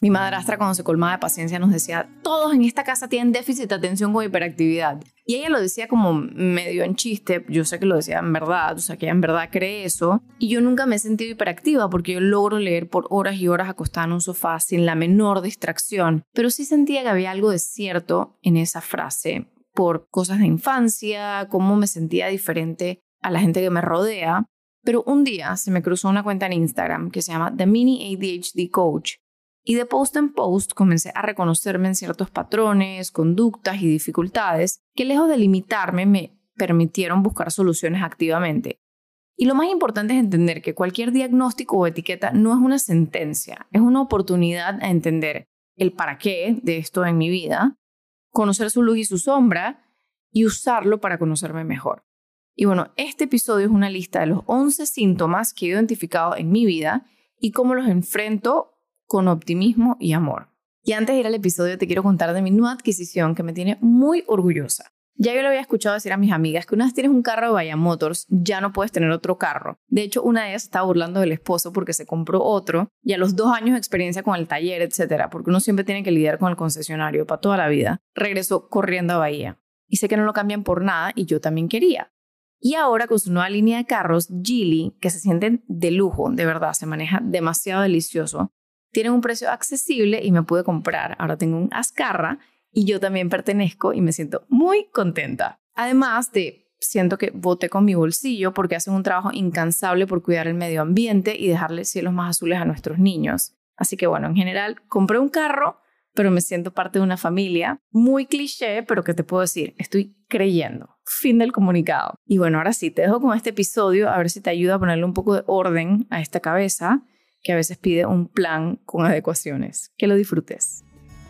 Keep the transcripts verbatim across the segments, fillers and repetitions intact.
Mi madrastra, cuando se colmaba de paciencia, nos decía: todos en esta casa tienen déficit de atención con hiperactividad. Y ella lo decía como medio en chiste. Yo sé que lo decía en verdad, o sea, que ella en verdad cree eso. Y yo nunca me he sentido hiperactiva porque yo logro leer por horas y horas acostada en un sofá sin la menor distracción. Pero sí sentía que había algo de cierto en esa frase por cosas de infancia, cómo me sentía diferente a la gente que me rodea. Pero un día se me cruzó una cuenta en Instagram que se llama The Mini A D H D Coach. Y de post en post comencé a reconocerme en ciertos patrones, conductas y dificultades que, lejos de limitarme, me permitieron buscar soluciones activamente. Y lo más importante es entender que cualquier diagnóstico o etiqueta no es una sentencia, es una oportunidad a entender el para qué de esto en mi vida, conocer su luz y su sombra y usarlo para conocerme mejor. Y bueno, este episodio es una lista de los once síntomas que he identificado en mi vida y cómo los enfrento con optimismo y amor. Y antes de ir al episodio, te quiero contar de mi nueva adquisición que me tiene muy orgullosa. Ya yo lo había escuchado decir a mis amigas que una vez tienes un carro de Vaya Motors, ya no puedes tener otro carro. De hecho, una de ellas estaba burlando del esposo porque se compró otro y a los dos años de experiencia con el taller, etcétera, porque uno siempre tiene que lidiar con el concesionario para toda la vida, regresó corriendo a Bahía. Y sé que no lo cambian por nada y yo también quería. Y ahora con su nueva línea de carros, Geely, que se sienten de lujo, de verdad, se maneja demasiado delicioso, tienen un precio accesible y me pude comprar. Ahora tengo un Azkarra y yo también pertenezco y me siento muy contenta. Además de, siento que voté con mi bolsillo porque hacen un trabajo incansable por cuidar el medio ambiente y dejarle cielos más azules a nuestros niños. Así que bueno, en general compré un carro, pero me siento parte de una familia. Muy cliché, pero ¿qué te puedo decir? Estoy creyendo. Fin del comunicado. Y bueno, ahora sí, te dejo con este episodio a ver si te ayuda a ponerle un poco de orden a esta cabeza, que a veces pide un plan con adecuaciones. Que lo disfrutes.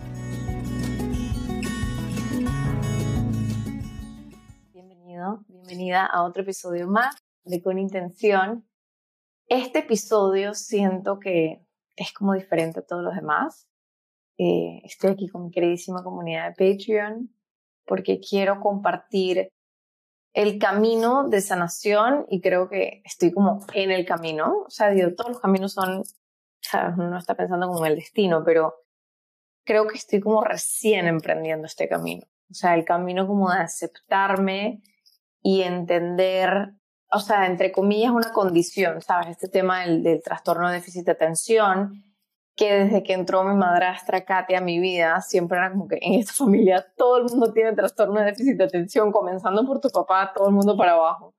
Bienvenido, bienvenida a otro episodio más de Con Intención. Este episodio siento que es como diferente a todos los demás. Eh, estoy aquí con mi queridísima comunidad de Patreon porque quiero compartir el camino de sanación y creo que estoy como en el camino. O sea, digo, todos los caminos son, ¿sabes? Uno no está pensando como en el destino, pero creo que estoy como recién emprendiendo este camino. O sea, el camino como de aceptarme y entender, o sea, entre comillas, una condición, ¿sabes? Este tema del, del trastorno de déficit de atención, que desde que entró mi madrastra Katia a mi vida, siempre era como que en esta familia todo el mundo tiene trastorno de déficit de atención, comenzando por tu papá, todo el mundo para abajo.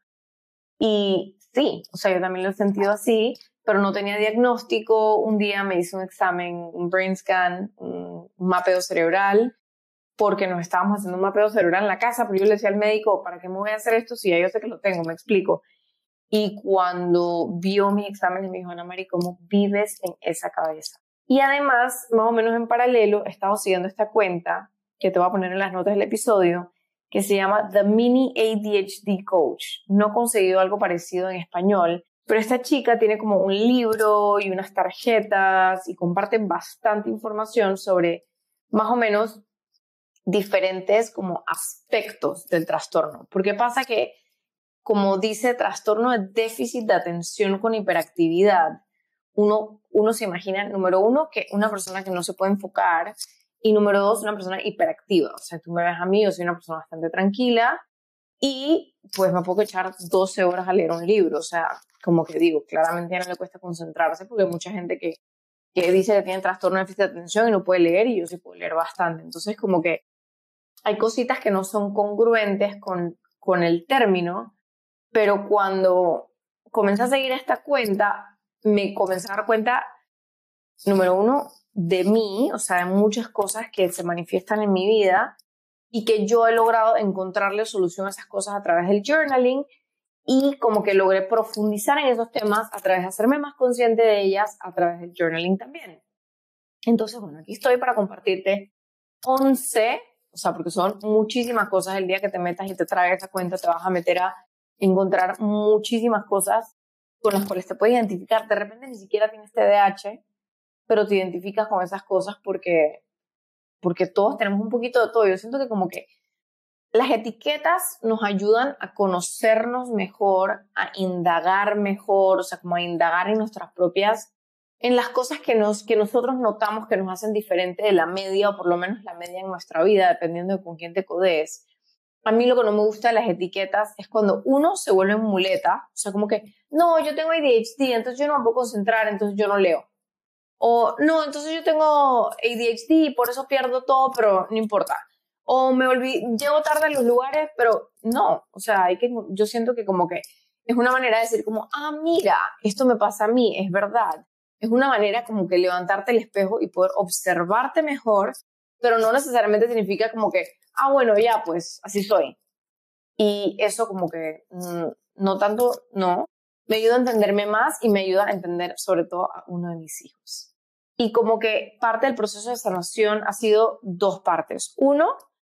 Y sí, o sea, yo también lo he sentido así, pero no tenía diagnóstico. Un día me hice un examen, un brain scan, un mapeo cerebral, porque nos estábamos haciendo un mapeo cerebral en la casa, pero yo le decía al médico, ¿para qué me voy a hacer esto si ya yo sé que lo tengo? Me explico. Y cuando vio mi examen, me dijo: Ana Mari, ¿cómo vives en esa cabeza? Y además, más o menos en paralelo, he estado siguiendo esta cuenta, que te voy a poner en las notas del episodio, que se llama The Mini A D H D Coach. No he conseguido algo parecido en español, pero esta chica tiene como un libro y unas tarjetas y comparten bastante información sobre más o menos diferentes como aspectos del trastorno. Porque pasa que, como dice trastorno de déficit de atención con hiperactividad, uno, uno se imagina, número uno, que una persona que no se puede enfocar, y número dos, una persona hiperactiva. O sea, tú me ves a mí, yo soy una persona bastante tranquila y pues me puedo echar doce horas a leer un libro. O sea, como que digo, claramente ya no le cuesta concentrarse porque hay mucha gente que, que dice que tiene trastorno de déficit de atención y no puede leer, y yo sí puedo leer bastante. Entonces, como que hay cositas que no son congruentes con, con el término, pero cuando comencé a seguir esta cuenta, me comencé a dar cuenta, número uno, de mí, o sea, de muchas cosas que se manifiestan en mi vida y que yo he logrado encontrarle solución a esas cosas a través del journaling, y como que logré profundizar en esos temas a través de hacerme más consciente de ellas a través del journaling también. Entonces, bueno, aquí estoy para compartirte once, o sea, porque son muchísimas cosas. El día que te metas y te traigas esa cuenta, te vas a meter a encontrar muchísimas cosas con las cuales te puedes identificar. De repente ni siquiera tienes T D A H, pero te identificas con esas cosas porque, porque todos tenemos un poquito de todo. Yo siento que como que las etiquetas nos ayudan a conocernos mejor, a indagar mejor, o sea, como a indagar en nuestras propias en las cosas que, nos, que nosotros notamos que nos hacen diferente de la media, o por lo menos la media en nuestra vida, dependiendo de con quién te codees. A mí lo que no me gusta de las etiquetas es cuando uno se vuelve muleta, o sea, como que, no, yo tengo A D H D, entonces yo no me puedo concentrar, entonces yo no leo. O, no, entonces yo tengo A D H D y por eso pierdo todo, pero no importa. O me olvidé, llego tarde a los lugares, pero no, o sea, hay que, yo siento que como que es una manera de decir como, ah, mira, esto me pasa a mí, es verdad. Es una manera como que levantarte el espejo y poder observarte mejor, pero no necesariamente significa como que, ah, bueno, ya, pues, así soy. Y eso como que, mmm, no tanto, no, me ayuda a entenderme más y me ayuda a entender sobre todo a uno de mis hijos. Y como que parte del proceso de sanación ha sido dos partes. Uno,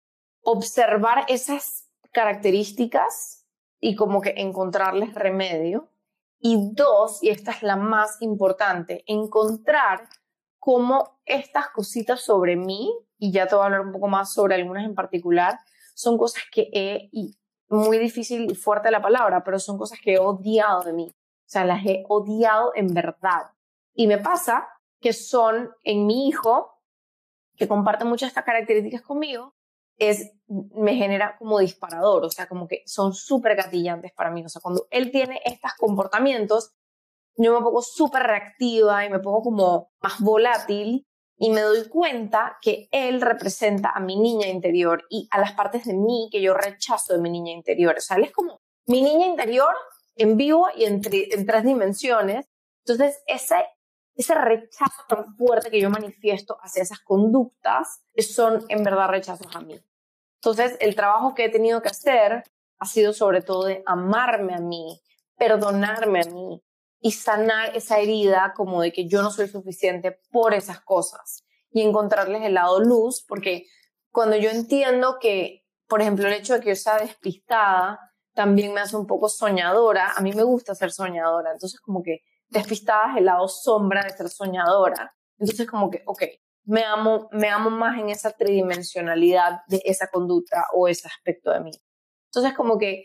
observar esas características y como que encontrarles remedio. Y dos, y esta es la más importante, encontrar cómo estas cositas sobre mí, y ya te voy a hablar un poco más sobre algunas en particular, son cosas que he, y muy difícil y fuerte la palabra, pero son cosas que he odiado de mí. O sea, las he odiado en verdad. Y me pasa que son en mi hijo, que comparte muchas de estas características conmigo, es, me genera como disparador, o sea, como que son súper gatillantes para mí. O sea, cuando él tiene estos comportamientos, yo me pongo súper reactiva y me pongo como más volátil y me doy cuenta que él representa a mi niña interior y a las partes de mí que yo rechazo de mi niña interior. O sea, él es como mi niña interior en vivo y en, tri, en tres dimensiones. Entonces, ese, ese rechazo tan fuerte que yo manifiesto hacia esas conductas son en verdad rechazos a mí. Entonces, el trabajo que he tenido que hacer ha sido sobre todo de amarme a mí, perdonarme a mí y sanar esa herida como de que yo no soy suficiente por esas cosas y encontrarles el lado luz, porque cuando yo entiendo que, por ejemplo, el hecho de que yo sea despistada también me hace un poco soñadora, a mí me gusta ser soñadora, entonces como que despistada es el lado sombra de ser soñadora, entonces como que, ok, me amo, me amo más en esa tridimensionalidad de esa conducta o ese aspecto de mí. Entonces como que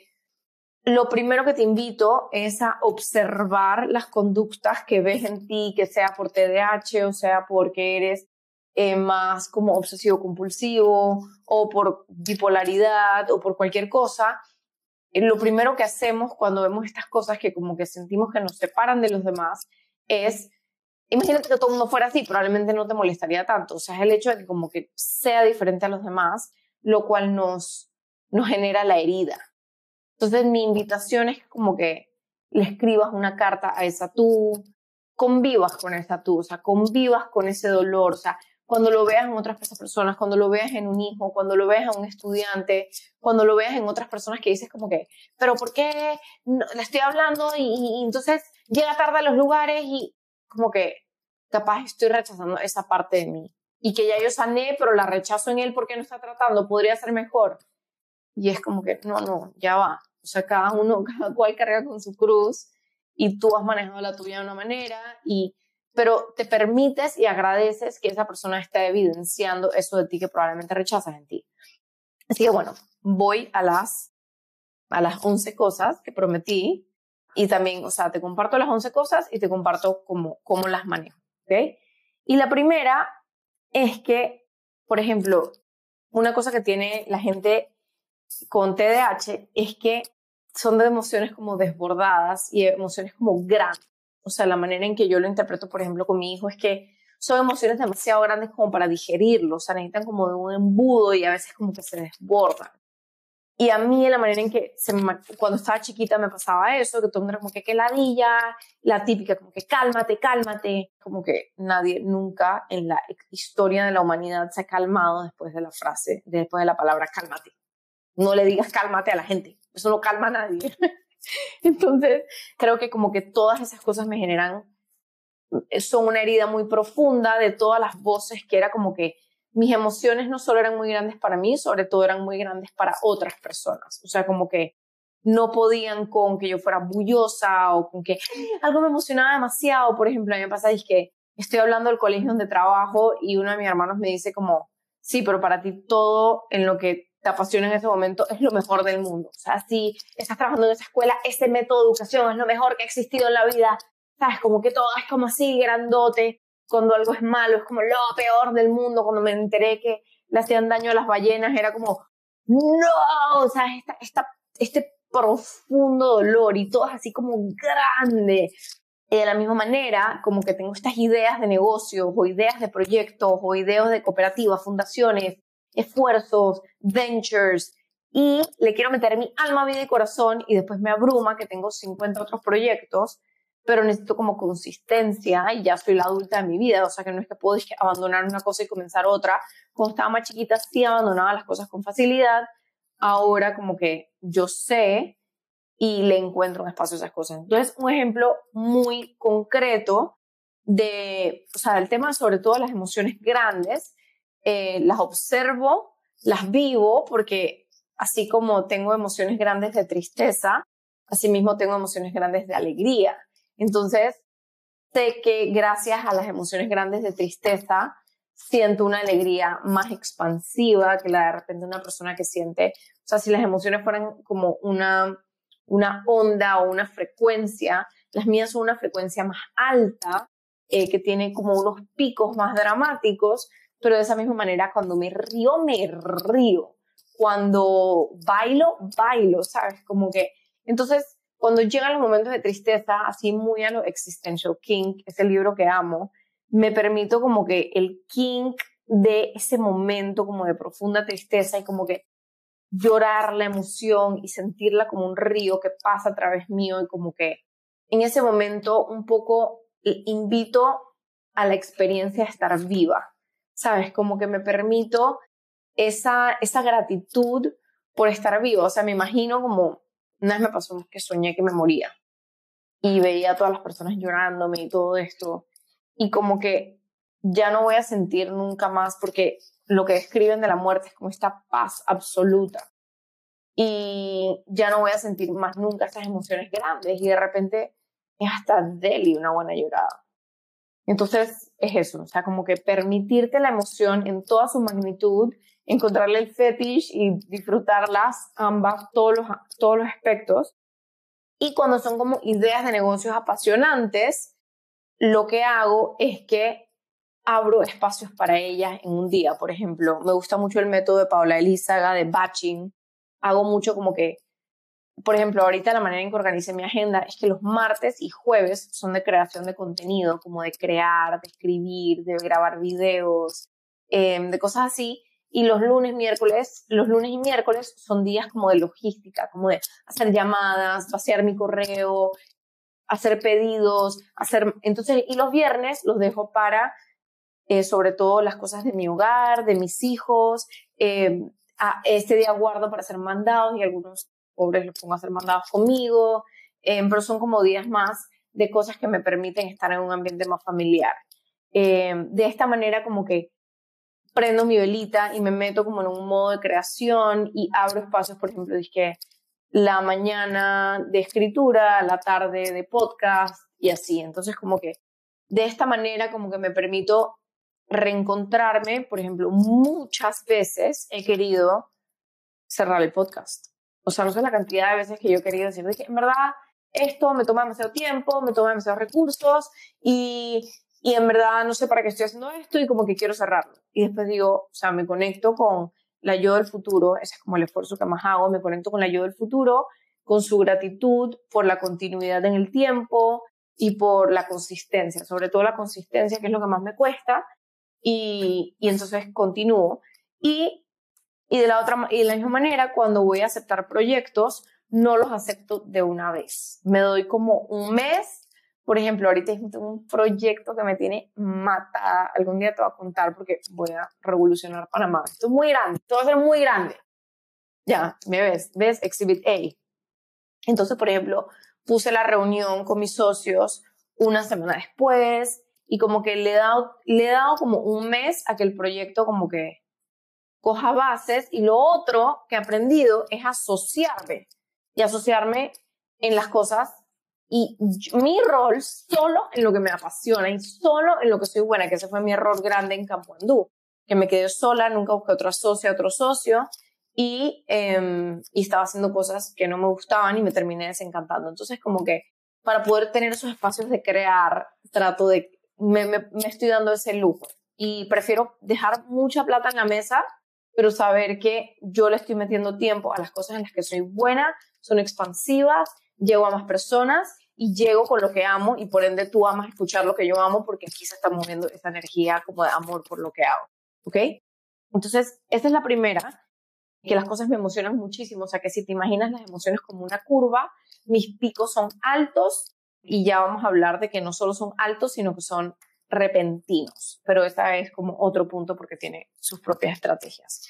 lo primero que te invito es a observar las conductas que ves en ti, que sea por T D A H o sea porque eres eh, más como obsesivo compulsivo o por bipolaridad o por cualquier cosa. Eh, lo primero que hacemos cuando vemos estas cosas que como que sentimos que nos separan de los demás es, imagínate que todo el mundo fuera así, probablemente no te molestaría tanto. O sea, es el hecho de que como que sea diferente a los demás, lo cual nos, nos genera la herida. Entonces mi invitación es como que le escribas una carta a esa tú, convivas con esa tú, o sea, convivas con ese dolor, o sea, cuando lo veas en otras personas, cuando lo veas en un hijo, cuando lo veas en un estudiante, cuando lo veas en otras personas que dices como que, pero ¿por qué no, le estoy hablando y, y entonces llega tarde a los lugares y como que capaz estoy rechazando esa parte de mí y que ya yo sané, pero la rechazo en él porque no está tratando, podría ser mejor. Y es como que, no, no, ya va. O sea, cada uno, cada cual carga con su cruz y tú has manejado la tuya de una manera, y, pero te permites y agradeces que esa persona esté evidenciando eso de ti que probablemente rechazas en ti. Así que bueno, voy a las, a las once cosas que prometí y también, o sea, te comparto las once cosas y te comparto cómo, cómo las manejo, ¿ok? Y la primera es que, por ejemplo, una cosa que tiene la gente con T D A H es que son de emociones como desbordadas y emociones como grandes. O sea, la manera en que yo lo interpreto, por ejemplo, con mi hijo es que son emociones demasiado grandes como para digerirlo. O sea, necesitan como de un embudo y a veces como que se desbordan. Y a mí, la manera en que se me, cuando estaba chiquita me pasaba eso, que todo el mundo era como que qué ladilla, la típica como que cálmate, cálmate. Como que nadie nunca en la historia de la humanidad se ha calmado después de la frase, después de la palabra cálmate. No le digas cálmate a la gente, eso no calma a nadie. Entonces, creo que como que todas esas cosas me generan, son una herida muy profunda de todas las voces que era como que mis emociones no solo eran muy grandes para mí, sobre todo eran muy grandes para otras personas. O sea, como que no podían con que yo fuera bullosa o con que algo me emocionaba demasiado. Por ejemplo, a mí me pasa es que estoy hablando del colegio donde trabajo y uno de mis hermanos me dice como, sí, pero para ti todo en lo que te apasiona en ese momento es lo mejor del mundo. O sea, si estás trabajando en esa escuela, ese método de educación es lo mejor que ha existido en la vida. ¿sabes? Como que todo es como así, grandote. Cuando algo es malo, es como lo peor del mundo. Cuando me enteré que le hacían daño a las ballenas, era como, no, o sea, esta, esta, este profundo dolor y todo es así como grande. Y de la misma manera, como que tengo estas ideas de negocios o ideas de proyectos o ideas de cooperativas, fundaciones, esfuerzos, ventures, y le quiero meter mi alma, vida y corazón, y después me abruma que tengo cincuenta otros proyectos, pero necesito como consistencia y ya soy la adulta de mi vida, o sea que no es que puedo abandonar una cosa y comenzar otra. Cuando estaba más chiquita sí abandonaba las cosas con facilidad, ahora como que yo sé y le encuentro un espacio a esas cosas. Entonces, un ejemplo muy concreto de, o sea, el tema sobre todo las emociones grandes, eh, las observo, las vivo, porque así como tengo emociones grandes de tristeza, así mismo tengo emociones grandes de alegría. Entonces, sé que gracias a las emociones grandes de tristeza, siento una alegría más expansiva que la de repente una persona que siente, o sea, si las emociones fueran como una, una onda o una frecuencia, las mías son una frecuencia más alta, eh, que tiene como unos picos más dramáticos, pero de esa misma manera cuando me río, me río. Cuando bailo, bailo, ¿sabes? Como que, entonces, cuando llegan los momentos de tristeza, así muy a lo Existential Kink, ese libro que amo, me permito como que el kink de ese momento como de profunda tristeza y como que llorar la emoción y sentirla como un río que pasa a través mío y como que en ese momento un poco invito a la experiencia de estar viva, ¿sabes? Como que me permito esa, esa gratitud por estar viva. O sea, me imagino como, una vez me pasó que soñé que me moría y veía a todas las personas llorándome y todo esto, y como que ya no voy a sentir nunca más, porque lo que describen de la muerte es como esta paz absoluta, y ya no voy a sentir más nunca esas emociones grandes, y de repente es hasta deli una buena llorada. Entonces es eso, o sea, como que permitirte la emoción en toda su magnitud, encontrarle el fetish y disfrutarlas ambas, todos los, todos los aspectos. Y cuando son como ideas de negocios apasionantes, lo que hago es que abro espacios para ellas en un día. Por ejemplo, me gusta mucho el método de Paola Elízaga de batching. Hago mucho como que, por ejemplo, ahorita la manera en que organicé mi agenda es que los martes y jueves son de creación de contenido, como de crear, de escribir, de grabar videos, eh, de cosas así. Y los lunes, miércoles, los lunes y miércoles son días como de logística, como de hacer llamadas, vaciar mi correo, hacer pedidos, hacer... Entonces, y los viernes los dejo para, eh, sobre todo, las cosas de mi hogar, de mis hijos. Eh, a este día guardo para hacer mandados y algunos pobres los pongo a hacer mandados conmigo, eh, pero son como días más de cosas que me permiten estar en un ambiente más familiar. Eh, de esta manera como que prendo mi velita y me meto como en un modo de creación y abro espacios, por ejemplo, dije la mañana de escritura, la tarde de podcast y así. Entonces como que de esta manera como que me permito reencontrarme. Por ejemplo, muchas veces he querido cerrar el podcast. O sea, no sé la cantidad de veces que yo he querido decir, dije, en verdad, esto me toma demasiado tiempo, me toma demasiados recursos y, y en verdad no sé para qué estoy haciendo esto y como que quiero cerrarlo. Y después digo, o sea, me conecto con la yo del futuro, ese es como el esfuerzo que más hago, me conecto con la yo del futuro, con su gratitud por la continuidad en el tiempo y por la consistencia, sobre todo la consistencia, que es lo que más me cuesta, y, y entonces continúo. Y, y, de la otra, y de la misma manera, cuando voy a aceptar proyectos, no los acepto de una vez. Me doy como un mes. Por ejemplo, ahorita tengo un proyecto que me tiene matada. Algún día te voy a contar porque voy a revolucionar Panamá. Esto es muy grande, esto va a ser muy grande. Ya, me ves, ves Exhibit A. Entonces, por ejemplo, puse la reunión con mis socios una semana después y como que le he dado, le he dado como un mes a que el proyecto como que coja bases. Y lo otro que he aprendido es asociarme y asociarme en las cosas y mi rol solo en lo que me apasiona y solo en lo que soy buena, que ese fue mi error grande en Campo Andú, que me quedé sola, nunca busqué otro socio, otro socio y, eh, y estaba haciendo cosas que no me gustaban y me terminé desencantando. Entonces como que para poder tener esos espacios de crear, trato de, me, me, me estoy dando ese lujo. Y prefiero dejar mucha plata en la mesa, pero saber que yo le estoy metiendo tiempo a las cosas en las que soy buena, son expansivas, llego a más personas y llego con lo que amo, y por ende tú amas escuchar lo que yo amo porque aquí se está moviendo esa energía como de amor por lo que hago, ¿ok? Entonces, esa es la primera, que las cosas me emocionan muchísimo. O sea, que si te imaginas las emociones como una curva, mis picos son altos, y ya vamos a hablar de que no solo son altos, sino que son repentinos. Pero esta es como otro punto porque tiene sus propias estrategias.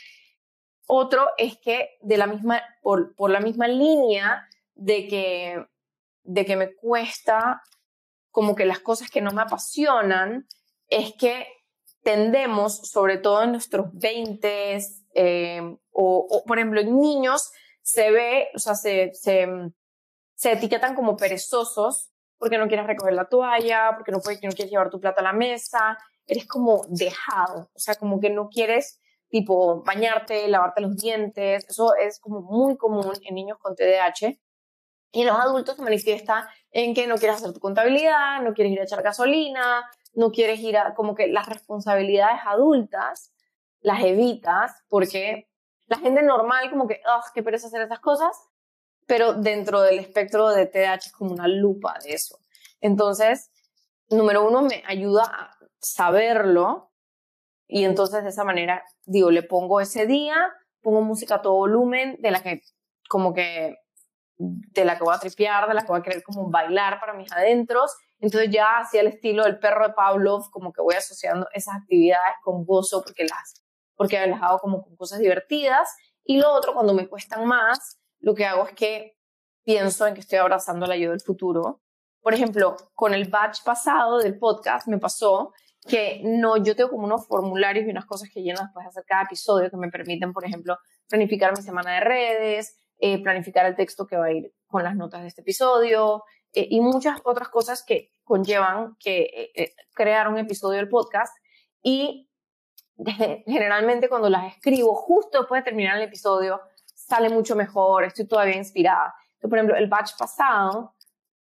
Otro es que de la misma, por, por la misma línea de que, de que me cuesta como que las cosas que no me apasionan, es que tendemos, sobre todo en nuestros veintes, eh, o, o por ejemplo en niños, se ve, o sea, se, se, se etiquetan como perezosos porque no quieres recoger la toalla, porque no, puedes, no quieres llevar tu plato a la mesa, eres como dejado, o sea, como que no quieres tipo bañarte, lavarte los dientes. Eso es como muy común en niños con T D A H. Y en los adultos se manifiesta en que no quieres hacer tu contabilidad, no quieres ir a echar gasolina, no quieres ir a, como que las responsabilidades adultas las evitas porque la gente normal como que, ¡ah, qué pereza hacer esas cosas! Pero dentro del espectro de T D A H es como una lupa de eso. Entonces, número uno, me ayuda a saberlo, y entonces de esa manera, digo, le pongo ese día, pongo música a todo volumen, de la que como que de la que voy a tripear, de la que voy a querer como bailar para mis adentros. Entonces ya hacia el estilo del perro de Pavlov, como que voy asociando esas actividades con gozo porque las, porque las hago como con cosas divertidas. Y lo otro, cuando me cuestan más, lo que hago es que pienso en que estoy abrazando la yo del futuro. Por ejemplo, con el batch pasado del podcast me pasó que no, yo tengo como unos formularios y unas cosas que lleno después de hacer cada episodio que me permiten, por ejemplo, planificar mi semana de redes, eh, planificar el texto que va a ir con las notas de este episodio, eh, y muchas otras cosas que conllevan que eh, eh, crear un episodio del podcast. Y de, generalmente cuando las escribo justo después de terminar el episodio, sale mucho mejor, estoy todavía inspirada. Entonces, por ejemplo, el batch pasado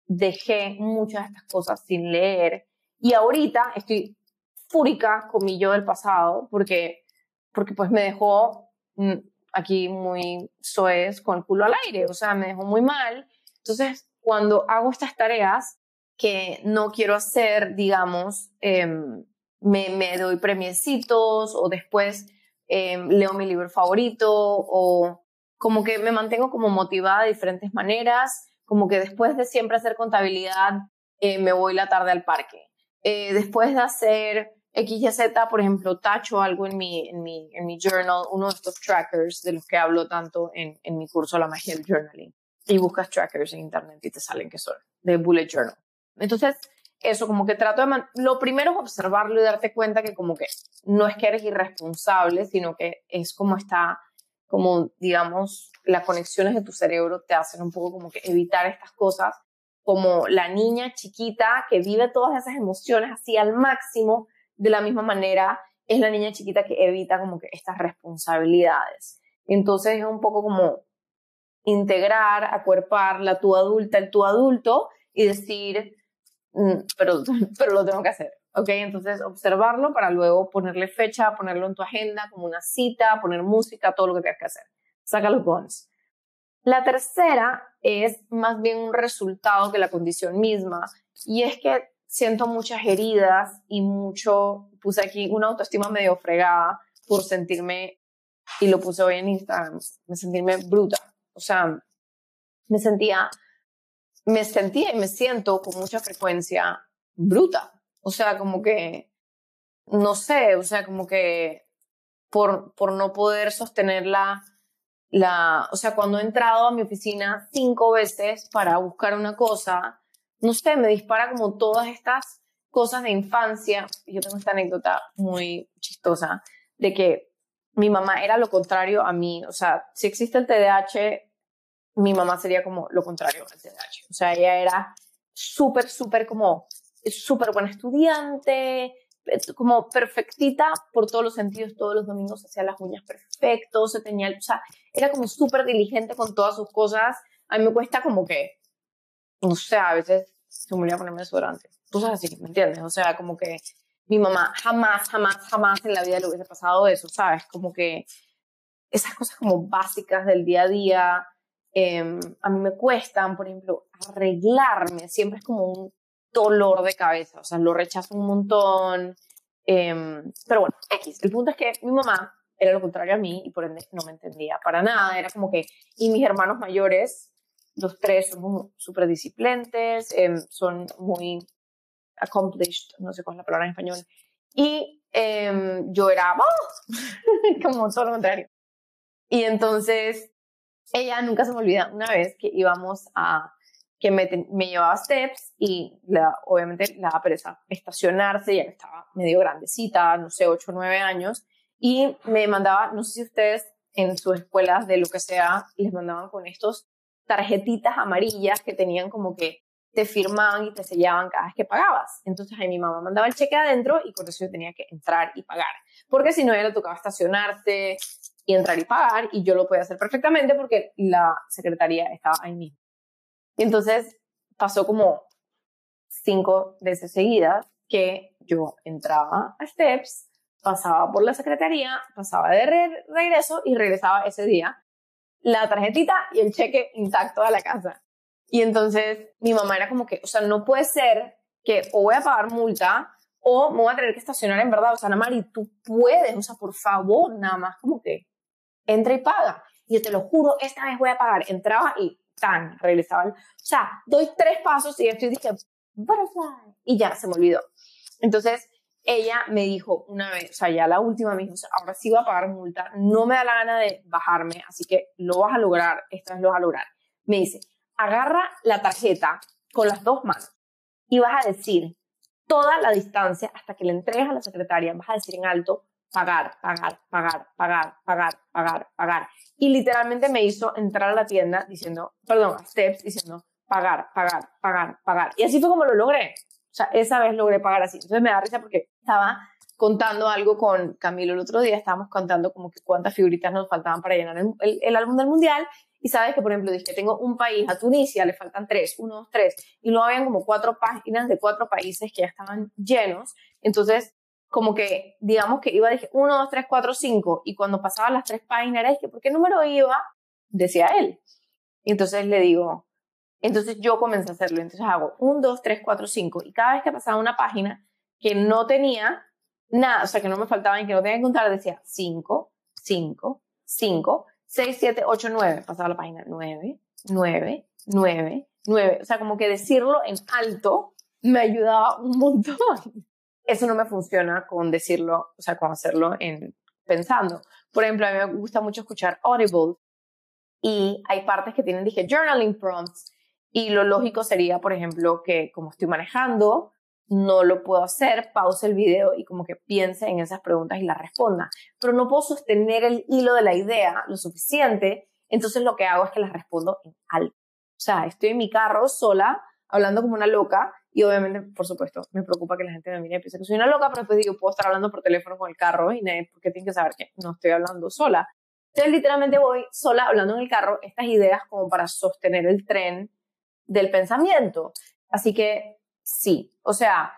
dejé muchas de estas cosas sin leer, y ahorita estoy fúrica con mi yo del pasado porque, porque pues me dejó mm, aquí muy soez con el culo al aire, o sea, me dejó muy mal. Entonces, cuando hago estas tareas que no quiero hacer, digamos, eh, me, me doy premiecitos, o después eh, leo mi libro favorito, o como que me mantengo como motivada de diferentes maneras, como que después de siempre hacer contabilidad, eh, me voy la tarde al parque. Eh, después de hacer X Y Z, por ejemplo, tacho algo en mi, en, mi, en mi journal, uno de estos trackers de los que hablo tanto en, en mi curso La Magia del Journaling. Y buscas trackers en internet y te salen que son de bullet journal. Entonces, eso, como que trato de... Man- lo primero es observarlo y darte cuenta que como que no es que eres irresponsable, sino que es como está, como digamos, las conexiones de tu cerebro te hacen un poco como que evitar estas cosas, como la niña chiquita que vive todas esas emociones así al máximo. De la misma manera es la niña chiquita que evita como que estas responsabilidades. Entonces es un poco como integrar, acuerpar la tú adulta, el tú adulto, y decir, mm, pero, pero lo tengo que hacer, ¿ok? Entonces observarlo para luego ponerle fecha, ponerlo en tu agenda como una cita, poner música, todo lo que tengas que hacer. Saca los bonos. La tercera es más bien un resultado que la condición misma, y es que siento muchas heridas y mucho, puse aquí una autoestima medio fregada por sentirme, y lo puse hoy en Instagram, me sentirme bruta. O sea, me sentía, me sentía y me siento con mucha frecuencia bruta. O sea, como que, no sé, o sea, como que por, por no poder sostener la, la, o sea, cuando he entrado a mi oficina cinco veces para buscar una cosa, no sé, me dispara como todas estas cosas de infancia. Yo tengo esta anécdota muy chistosa de que mi mamá era lo contrario a mí. O sea, si existe el T D A H, mi mamá sería como lo contrario al T D A H. O sea, ella era súper, súper como, súper buena estudiante, como perfectita por todos los sentidos. Todos los domingos hacía las uñas perfectos, se tenía, o sea, era como súper diligente con todas sus cosas. A mí me cuesta como que, no sé, a veces se me olvidó ponerme desodorante. Cosas así, ¿me entiendes? O sea, como que mi mamá jamás, jamás, jamás en la vida le hubiese pasado eso, ¿sabes? Como que esas cosas como básicas del día a día, eh, a mí me cuestan, por ejemplo, arreglarme, siempre es como un dolor de cabeza, o sea, lo rechazo un montón, eh, pero bueno, X, el punto es que mi mamá era lo contrario a mí y por ende no me entendía para nada, era como que, y mis hermanos mayores, los tres son súper disciplentes, eh, son muy accomplished, no sé cuál es la palabra en español, y eh, yo era ¡oh! como todo lo contrario. Y entonces ella nunca se me olvida una vez que íbamos a, que me, me llevaba a Steps y la, obviamente le daba pereza estacionarse, ya que estaba medio grandecita, no sé, ocho o nueve años, y me mandaba, no sé si ustedes en sus escuelas de lo que sea, les mandaban con estos tarjetitas amarillas que tenían como que te firmaban y te sellaban cada vez que pagabas. Entonces ahí mi mamá mandaba el cheque adentro y con eso yo tenía que entrar y pagar, porque si no ella le tocaba estacionarse y entrar y pagar, y yo lo podía hacer perfectamente porque la secretaría estaba ahí mismo. Y entonces pasó como cinco veces seguidas que yo entraba a Steps, pasaba por la secretaría, pasaba de re regreso y regresaba ese día la tarjetita y el cheque intacto a la casa. Y entonces mi mamá era como que, o sea, no puede ser que o voy a pagar multa o me voy a tener que estacionar en verdad. O sea, Ana Mari, tú puedes, o sea, por favor, nada más como que entra y paga. Y yo te lo juro, esta vez voy a pagar. Entraba y tan, regresaba. O sea, doy tres pasos y estoy dije, butterfly. Y ya, se me olvidó. Entonces, ella me dijo una vez, o sea, ya la última me dijo, o sea, ahora sí voy a pagar multa, no me da la gana de bajarme, así que lo vas a lograr, esta vez lo vas a lograr. Me dice, agarra la tarjeta con las dos manos y vas a decir toda la distancia hasta que le entregues a la secretaria, vas a decir en alto, pagar, pagar, pagar, pagar, pagar, pagar, pagar. Y literalmente me hizo entrar a la tienda diciendo, perdón, a Steps diciendo, pagar, pagar, pagar, pagar. Y así fue como lo logré. O sea, esa vez logré pagar así. Entonces me da risa porque estaba contando algo con Camilo el otro día, estábamos contando como que cuántas figuritas nos faltaban para llenar el, el, el álbum del mundial. Y sabes que, por ejemplo, dije, tengo un país, a Tunisia, le faltan tres, uno, dos, tres, y luego habían como cuatro páginas de cuatro países que ya estaban llenos. Entonces, como que, digamos que iba, dije, uno, dos, tres, cuatro, cinco, y cuando pasaba las tres páginas, era, dije, ¿por qué número iba? Decía él. Y entonces le digo, entonces yo comencé a hacerlo. Entonces hago uno, dos, tres, cuatro, cinco, y cada vez que pasaba una página que no tenía nada, o sea, que no me faltaba y que no tenía que contar, decía cinco, cinco, cinco, seis, siete, ocho, nueve. Pasaba la página nueve, nueve, nueve, nueve. O sea, como que decirlo en alto me ayudaba un montón. Eso no me funciona con decirlo, o sea, con hacerlo en pensando. Por ejemplo, a mí me gusta mucho escuchar Audible y hay partes que tienen, dije, journaling prompts, y lo lógico sería, por ejemplo, que como estoy manejando, no lo puedo hacer, pause el video y como que piense en esas preguntas y las responda. Pero no puedo sostener el hilo de la idea lo suficiente, entonces lo que hago es que las respondo en alto. O sea, estoy en mi carro sola, hablando como una loca, y obviamente, por supuesto, me preocupa que la gente me mire y piense que soy una loca, pero después digo, puedo estar hablando por teléfono con el carro y nadie, porque tienen que saber que no estoy hablando sola. Entonces, literalmente voy sola hablando en el carro estas ideas como para sostener el tren del pensamiento. Así que sí, o sea,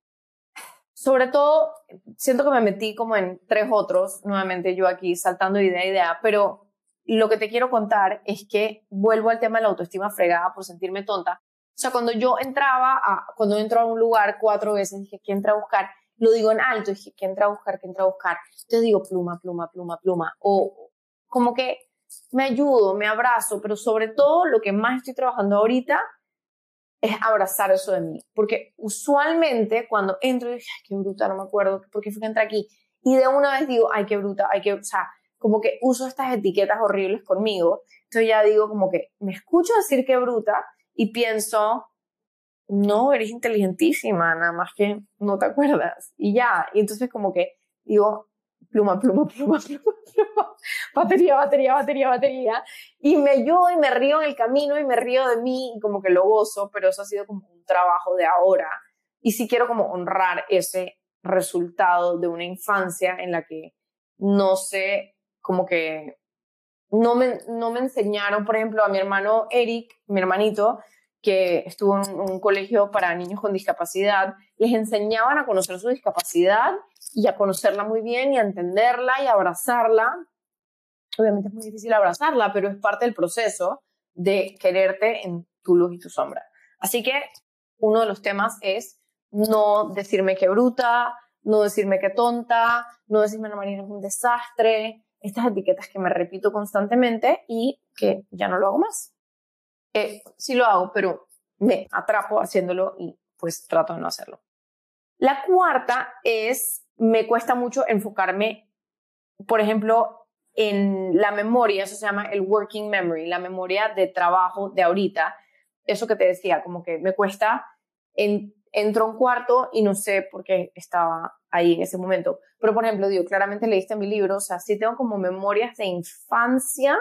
sobre todo, siento que me metí como en tres otros, nuevamente yo aquí saltando de idea a idea, pero lo que te quiero contar es que vuelvo al tema de la autoestima fregada por sentirme tonta. O sea, cuando yo entraba, a, cuando entro a un lugar cuatro veces, dije, ¿qué entra a buscar? Lo digo en alto, dije, ¿qué entra a buscar? ¿Qué entra a buscar? Entonces digo, pluma, pluma, pluma, pluma. O como que me ayudo, me abrazo, pero sobre todo lo que más estoy trabajando ahorita es abrazar eso de mí, porque usualmente cuando entro y dije, ay, qué bruta, no me acuerdo por qué fue que entré aquí, y de una vez digo, ay, qué bruta, ay, qué, o sea, como que uso estas etiquetas horribles conmigo, entonces ya digo como que me escucho decir qué bruta y pienso, no, eres inteligentísima, nada más que no te acuerdas, y ya, y entonces como que digo, pluma, pluma, pluma, pluma, pluma, batería, batería, batería, batería, y me ayudo y me río en el camino y me río de mí y como que lo gozo, pero eso ha sido como un trabajo de ahora, y sí quiero como honrar ese resultado de una infancia en la que no sé, como que no me, no me enseñaron, por ejemplo, a mi hermano Eric, mi hermanito, que estuvo en un colegio para niños con discapacidad, les enseñaban a conocer su discapacidad y a conocerla muy bien y a entenderla y a abrazarla. Obviamente es muy difícil abrazarla, pero es parte del proceso de quererte en tu luz y tu sombra. Así que uno de los temas es no decirme que bruta, no decirme que tonta, no decirme Ana María es un desastre, estas etiquetas que me repito constantemente y que ya no lo hago más. Eh, sí lo hago, pero me atrapo haciéndolo y pues trato de no hacerlo. La cuarta es, me cuesta mucho enfocarme, por ejemplo, en la memoria, eso se llama el working memory, la memoria de trabajo de ahorita. Eso que te decía, como que me cuesta, en, entro a un cuarto y no sé por qué estaba ahí en ese momento. Pero, por ejemplo, digo, claramente leíste mi libro, o sea, sí tengo como memorias de infancia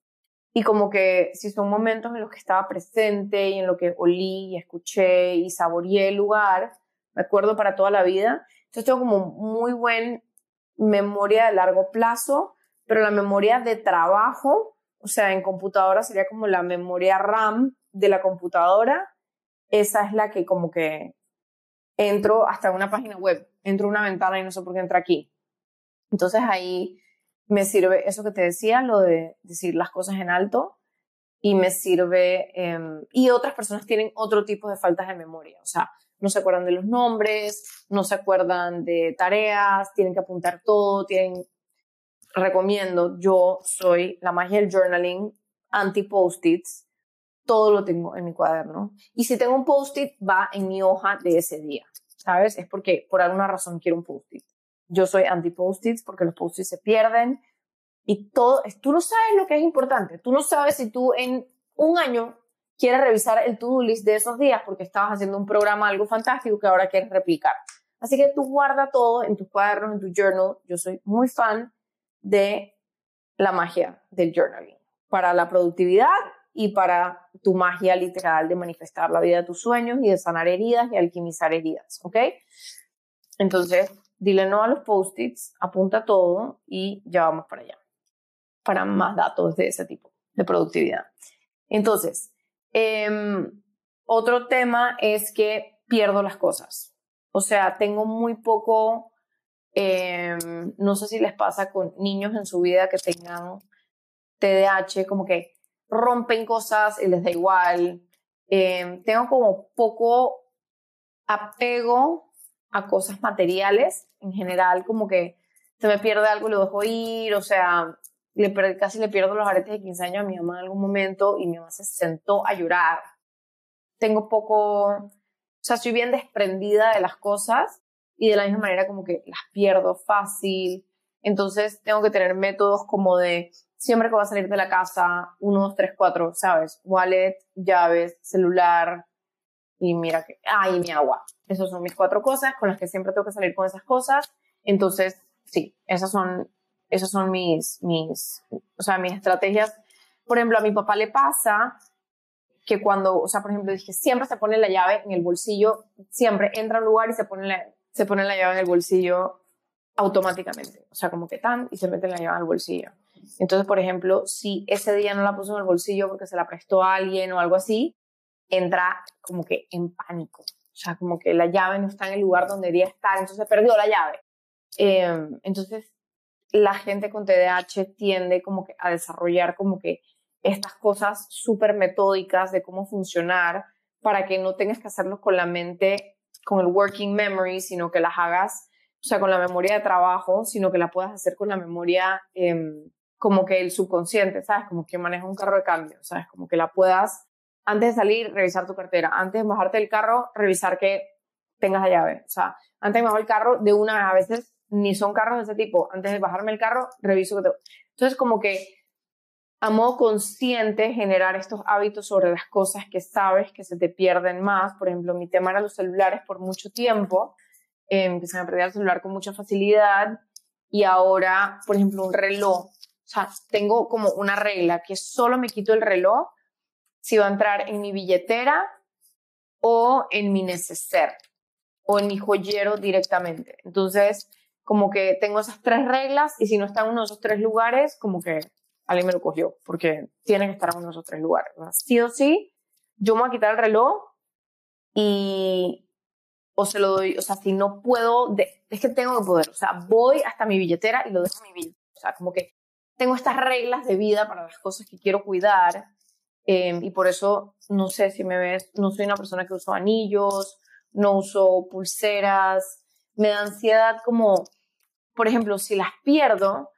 y como que si son momentos en los que estaba presente y en lo que olí y escuché y saboreé el lugar, me acuerdo para toda la vida. Entonces tengo como muy buena memoria de largo plazo, pero la memoria de trabajo, o sea, en computadora sería como la memoria RAM de la computadora, esa es la que como que entro hasta una página web, entro a una ventana y no sé por qué entra aquí. Entonces ahí me sirve eso que te decía, lo de decir las cosas en alto, y me sirve, eh, y otras personas tienen otro tipo de faltas de memoria, o sea, no se acuerdan de los nombres, no se acuerdan de tareas, tienen que apuntar todo, tienen... Recomiendo, yo soy la magia del journaling, anti-post-its, todo lo tengo en mi cuaderno. Y si tengo un post-it, va en mi hoja de ese día, ¿sabes? Es porque por alguna razón quiero un post-it. Yo soy anti-post-its porque los post-its se pierden y todo, tú no sabes lo que es importante. Tú no sabes si tú en un año quieres revisar el to-do list de esos días porque estabas haciendo un programa, algo fantástico que ahora quieres replicar. Así que tú guarda todo en tus cuadernos, en tu journal. Yo soy muy fan de la magia del journaling para la productividad y para tu magia literal de manifestar la vida de tus sueños y de sanar heridas y alquimizar heridas, ¿ok? Entonces, dile no a los post-its, apunta todo y ya vamos para allá, para más datos de ese tipo de productividad. Entonces, eh, otro tema es que pierdo las cosas. O sea, tengo muy poco... Eh, no sé si les pasa con niños en su vida que tengan T D A H, como que rompen cosas y les da igual. Eh, tengo como poco apego a cosas materiales en general, como que se me pierde algo y lo dejo ir, o sea, le perdí, casi le pierdo los aretes de quince años a mi mamá en algún momento y mi mamá se sentó a llorar. Tengo poco, o sea, soy bien desprendida de las cosas y de la misma manera como que las pierdo fácil. Entonces tengo que tener métodos como de siempre que voy a salir de la casa, uno, dos, tres, cuatro, ¿sabes? Wallet, llaves, celular y mira que... Ah, y mi agua. Esas son mis cuatro cosas con las que siempre tengo que salir con esas cosas. Entonces, sí, esas son, esas son mis, mis, o sea, mis estrategias. Por ejemplo, a mi papá le pasa que cuando, o sea, por ejemplo, dije, siempre se pone la llave en el bolsillo, siempre entra a un lugar y se pone la, se pone la llave en el bolsillo automáticamente. O sea, como que tan, y se mete la llave en el bolsillo. Entonces, por ejemplo, si ese día no la puso en el bolsillo porque se la prestó a alguien o algo así, entra como que en pánico. O sea, como que la llave no está en el lugar donde debería estar, entonces perdió la llave. Eh, entonces, la gente con T D A H tiende como que a desarrollar como que estas cosas súper metódicas de cómo funcionar para que no tengas que hacerlo con la mente, con el working memory, sino que las hagas, o sea, con la memoria de trabajo, sino que la puedas hacer con la memoria eh, como que el subconsciente, ¿sabes? Como que maneja un carro de cambio, ¿sabes? Como que la puedas, antes de salir, revisar tu cartera, antes de bajarte del carro, revisar que tengas la llave, o sea, antes de bajar el carro, de una, a veces ni son carros de ese tipo, antes de bajarme el carro, reviso que te... Entonces, como que a modo consciente generar estos hábitos sobre las cosas que sabes que se te pierden más. Por ejemplo, mi tema era los celulares por mucho tiempo, eh, que se me perdía el celular con mucha facilidad y ahora, por ejemplo, un reloj. O sea, tengo como una regla que solo me quito el reloj si va a entrar en mi billetera o en mi neceser o en mi joyero directamente. Entonces, como que tengo esas tres reglas y si no está en uno de esos tres lugares, como que alguien me lo cogió, porque tiene que estar en uno de esos tres lugares, ¿verdad? Sí o sí, yo me voy a quitar el reloj y o se lo doy, o sea, si no puedo, de, es que tengo que poder, o sea, voy hasta mi billetera y lo dejo en mi billetera, o sea, como que tengo estas reglas de vida para las cosas que quiero cuidar, eh, y por eso, no sé si me ves, no soy una persona que uso anillos, no uso pulseras, me da ansiedad como, por ejemplo, si las pierdo,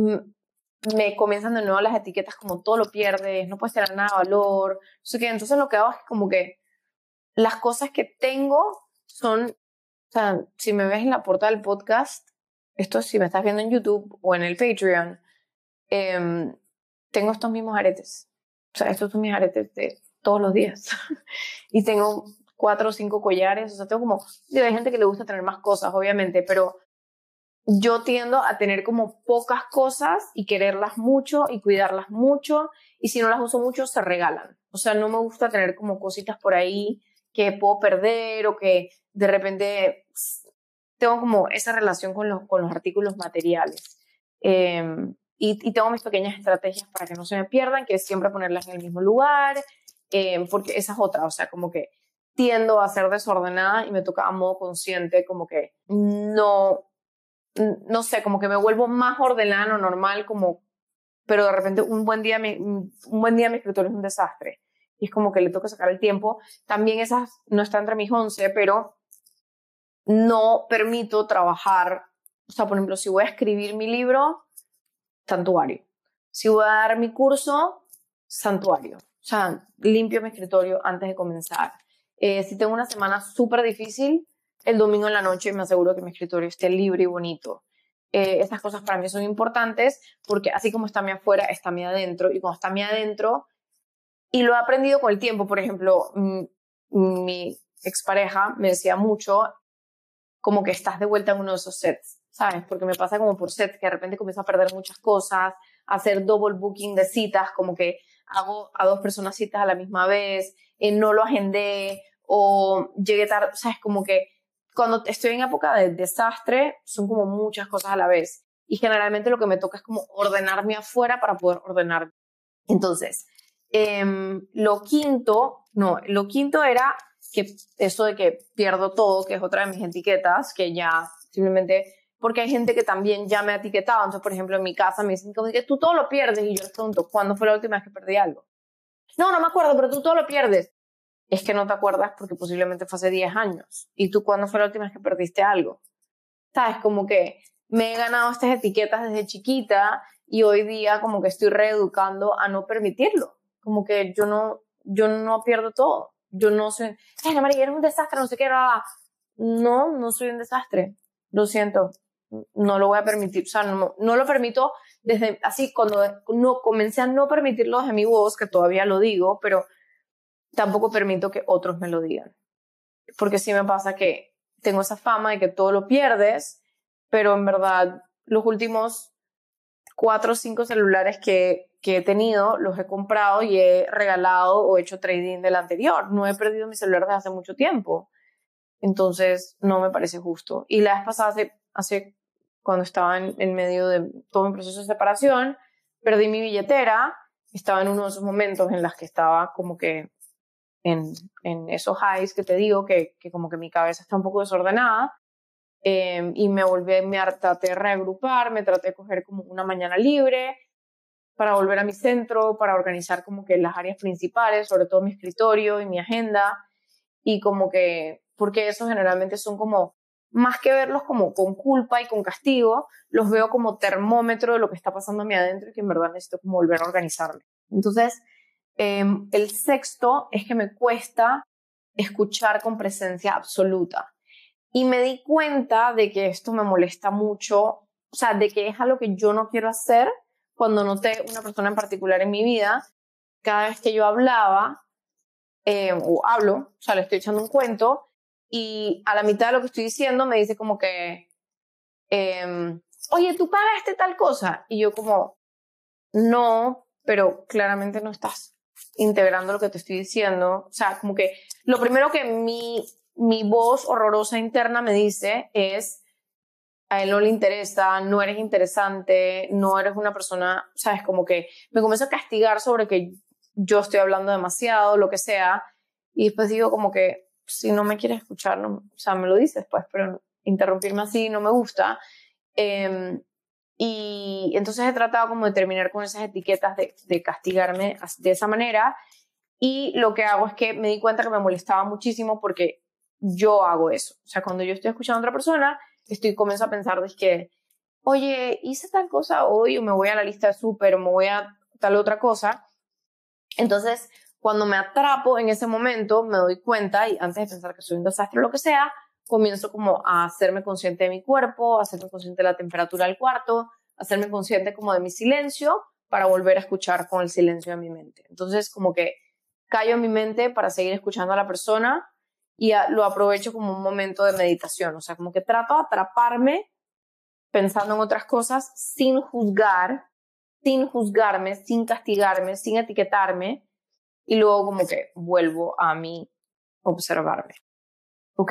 me comienzan de nuevo las etiquetas como todo lo pierdes, no puedes tener nada de valor, no sé qué, entonces lo que hago es como que las cosas que tengo son, o sea, si me ves en la portada del podcast, esto si me estás viendo en YouTube o en el Patreon, eh, tengo estos mismos aretes. O sea, estos son mis aretes de todos los días. Y tengo cuatro o cinco collares. O sea, tengo como... Digo, hay gente que le gusta tener más cosas, obviamente, pero yo tiendo a tener como pocas cosas y quererlas mucho y cuidarlas mucho. Y si no las uso mucho, se regalan. O sea, no me gusta tener como cositas por ahí que puedo perder o que de repente tengo como esa relación con los, con los artículos materiales. Eh, y, y tengo mis pequeñas estrategias para que no se me pierdan, que es siempre ponerlas en el mismo lugar, eh, porque esa es otra, o sea, como que tiendo a ser desordenada y me toca a modo consciente como que no, no sé, como que me vuelvo más ordenada de lo normal, como, pero de repente un buen día mi, un buen día mi escritorio es un desastre. Y es como que le toca sacar el tiempo. También esas no está entre mis once, pero no permito trabajar, o sea, por ejemplo, si voy a escribir mi libro, santuario. Si voy a dar mi curso, santuario. O sea, limpio mi escritorio antes de comenzar. Eh, si tengo una semana súper difícil, el domingo en la noche me aseguro que mi escritorio esté libre y bonito. Eh, estas cosas para mí son importantes porque así como está mi afuera, está mi adentro. Y cuando está mi adentro, y lo he aprendido con el tiempo, por ejemplo, mi expareja me decía mucho como que estás de vuelta en uno de esos sets, ¿sabes? Porque me pasa como por sets que de repente comienzo a perder muchas cosas, a hacer double booking de citas, como que hago a dos personas citas a la misma vez, eh, no lo agendé o llegué tarde, ¿sabes? Como que cuando estoy en época de desastre son como muchas cosas a la vez y generalmente lo que me toca es como ordenarme afuera para poder ordenar. Entonces, eh, lo quinto, no, lo quinto era que eso de que pierdo todo, que es otra de mis etiquetas, que ya simplemente, porque hay gente que también ya me ha etiquetado, entonces por ejemplo en mi casa me dicen como que tú todo lo pierdes y yo les pregunto, ¿cuándo fue la última vez que perdí algo? No, no me acuerdo, pero tú todo lo pierdes. Es que no te acuerdas porque posiblemente fue hace diez años. ¿Y tú cuándo fue la última vez que perdiste algo? ¿Sabes? Como que me he ganado estas etiquetas desde chiquita y hoy día como que estoy reeducando a no permitirlo. Como que yo no, yo no pierdo todo. Yo no soy, ay, Ana María, eres un desastre, no sé qué era. No, no soy un desastre. Lo siento. No lo voy a permitir. O sea, no, no lo permito desde, así, cuando no, comencé a no permitirlo desde mi voz, que todavía lo digo, pero tampoco permito que otros me lo digan. Porque sí me pasa que tengo esa fama de que todo lo pierdes, pero en verdad los últimos cuatro o cinco celulares que, que he tenido los he comprado y he regalado o hecho trading del anterior. No he perdido mi celular desde hace mucho tiempo. Entonces no me parece justo. Y la vez pasada, hace, hace cuando estaba en, en medio de todo mi proceso de separación, perdí mi billetera. Estaba en uno de esos momentos en los que estaba como que en, en esos highs que te digo, que, que como que mi cabeza está un poco desordenada, eh, y me volví, me traté de reagrupar, me traté de coger como una mañana libre para volver a mi centro, para organizar como que las áreas principales, sobre todo mi escritorio y mi agenda, y como que, porque esos generalmente son como, más que verlos como con culpa y con castigo, los veo como termómetro de lo que está pasando a mí adentro y que en verdad necesito como volver a organizarme. Entonces, eh, el sexto es que me cuesta escuchar con presencia absoluta. Y me di cuenta de que esto me molesta mucho, o sea, de que es algo que yo no quiero hacer cuando noté una persona en particular en mi vida. Cada vez que yo hablaba, eh, o hablo, o sea, le estoy echando un cuento, y a la mitad de lo que estoy diciendo me dice como que, eh, oye, ¿tú pagaste tal cosa? Y yo como, no, pero claramente no estás integrando lo que te estoy diciendo. O sea, como que lo primero que mi, mi voz horrorosa interna me dice es, a él no le interesa, no eres interesante, no eres una persona, sabes, como que me comienzo a castigar sobre que yo estoy hablando demasiado, lo que sea, y después digo como que si no me quieres escuchar, no, o sea, me lo dices pues, pero interrumpirme así no me gusta. Eh, y entonces he tratado como de terminar con esas etiquetas de, de castigarme de esa manera, y lo que hago es que me di cuenta que me molestaba muchísimo porque yo hago eso. O sea, cuando yo estoy escuchando a otra persona, estoy comienzo a pensar de que, oye, hice tal cosa hoy, o me voy a la lista de súper, o me voy a tal otra cosa. Entonces, cuando me atrapo en ese momento, me doy cuenta, y antes de pensar que soy un desastre o lo que sea, comienzo como a hacerme consciente de mi cuerpo, a hacerme consciente de la temperatura del cuarto, a hacerme consciente como de mi silencio, para volver a escuchar con el silencio de mi mente. Entonces, como que callo en mi mente para seguir escuchando a la persona, y a, lo aprovecho como un momento de meditación. O sea, como que trato de atraparme pensando en otras cosas sin juzgar, sin juzgarme, sin castigarme, sin etiquetarme, y luego como que vuelvo a mí observarme. ¿Ok?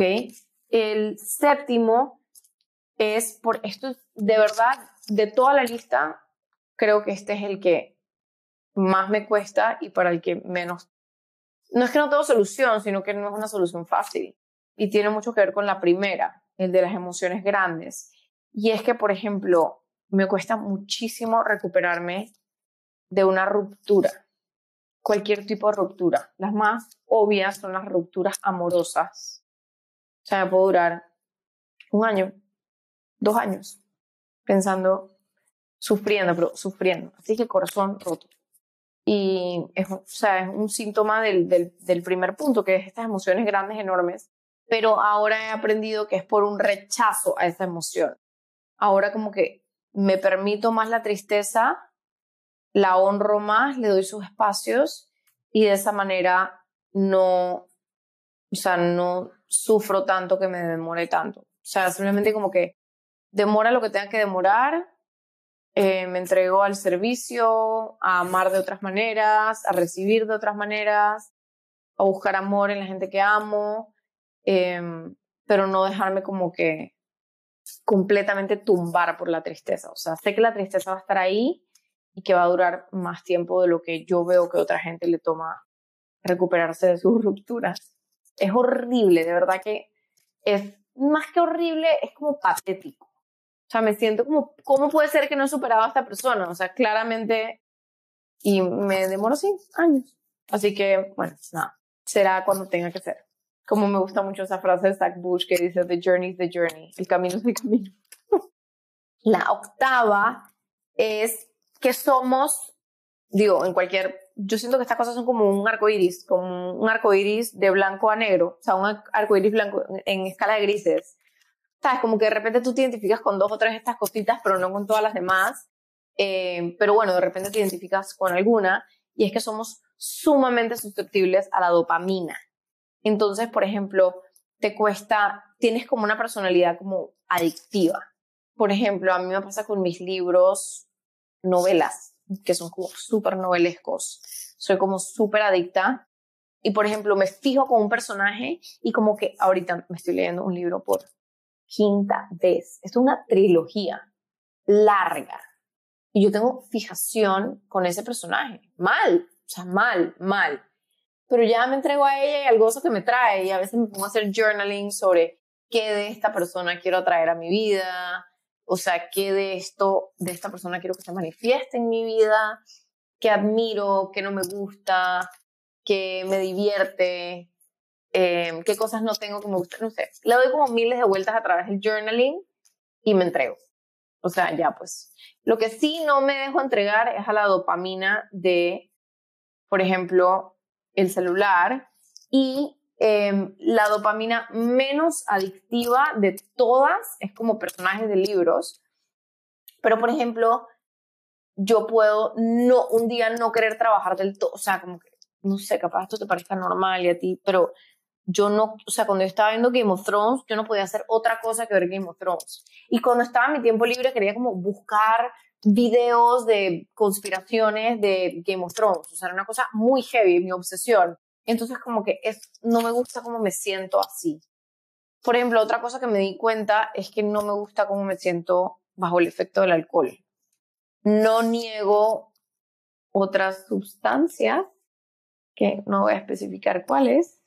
El séptimo es, por esto de verdad, de toda la lista, creo que este es el que más me cuesta y para el que menos. No es que no tengo solución, sino que no es una solución fácil. Y tiene mucho que ver con la primera, el de las emociones grandes. Y es que, por ejemplo, me cuesta muchísimo recuperarme de una ruptura. Cualquier tipo de ruptura. Las más obvias son las rupturas amorosas. O sea, me puedo durar un año, dos años, pensando, sufriendo, pero sufriendo. Así que corazón roto. Y es, o sea, es un síntoma del, del, del primer punto, que es estas emociones grandes, enormes. Pero ahora he aprendido que es por un rechazo a esa emoción. Ahora como que me permito más la tristeza, la honro más, le doy sus espacios, y de esa manera no, o sea, no sufro tanto que me demore tanto. O sea, simplemente como que demora lo que tenga que demorar. Eh, me entrego al servicio, a amar de otras maneras, a recibir de otras maneras, a buscar amor en la gente que amo, eh, pero no dejarme como que completamente tumbar por la tristeza. O sea, sé que la tristeza va a estar ahí y que va a durar más tiempo de lo que yo veo que otra gente le toma recuperarse de sus rupturas. Es horrible, de verdad que es más que horrible, es como patético. O sea, me siento como, ¿cómo puede ser que no he superado a esta persona? O sea, claramente, y me demoro, sí, años. Así que, bueno, nada, será cuando tenga que ser. Como me gusta mucho esa frase de Zach Bush que dice, the journey is the journey, el camino es el camino. La octava es que somos, digo, en cualquier, yo siento que estas cosas son como un arco iris, como un arco iris de blanco a negro, o sea, un arco iris blanco en escala de grises. ¿Sabes? Como que de repente tú te identificas con dos o tres de estas cositas, pero no con todas las demás. Eh, pero bueno, de repente te identificas con alguna, y es que somos sumamente susceptibles a la dopamina. Entonces, por ejemplo, te cuesta, tienes como una personalidad como adictiva. Por ejemplo, a mí me pasa con mis libros, novelas, que son como súper novelescos. Soy como súper adicta. Y, por ejemplo, me fijo con un personaje y como que ahorita me estoy leyendo un libro por quinta vez. Esto es una trilogía larga. Y yo tengo fijación con ese personaje. Mal, o sea, mal, mal. Pero ya me entrego a ella y al gozo que me trae. Y a veces me pongo a hacer journaling sobre qué de esta persona quiero atraer a mi vida. O sea, qué de esto, de esta persona quiero que se manifieste en mi vida. Qué admiro, qué no me gusta, qué me divierte. Eh, qué cosas no tengo que me gustan, no sé. Le doy como miles de vueltas a través del journaling y me entrego. O sea, ya pues. Lo que sí no me dejo entregar es a la dopamina de, por ejemplo, el celular, y eh, la dopamina menos adictiva de todas es como personajes de libros. Pero, por ejemplo, yo puedo no, un día no querer trabajar del todo, o sea, como que, no sé, capaz esto te parezca normal y a ti, pero yo no, o sea, cuando yo estaba viendo Game of Thrones, yo no podía hacer otra cosa que ver Game of Thrones. Y cuando estaba en mi tiempo libre quería como buscar videos de conspiraciones de Game of Thrones. O sea, era una cosa muy heavy, mi obsesión. Entonces como que es, no me gusta cómo me siento así. Por ejemplo, otra cosa que me di cuenta es que no me gusta cómo me siento bajo el efecto del alcohol. No niego otras sustancias, que no voy a especificar cuál es,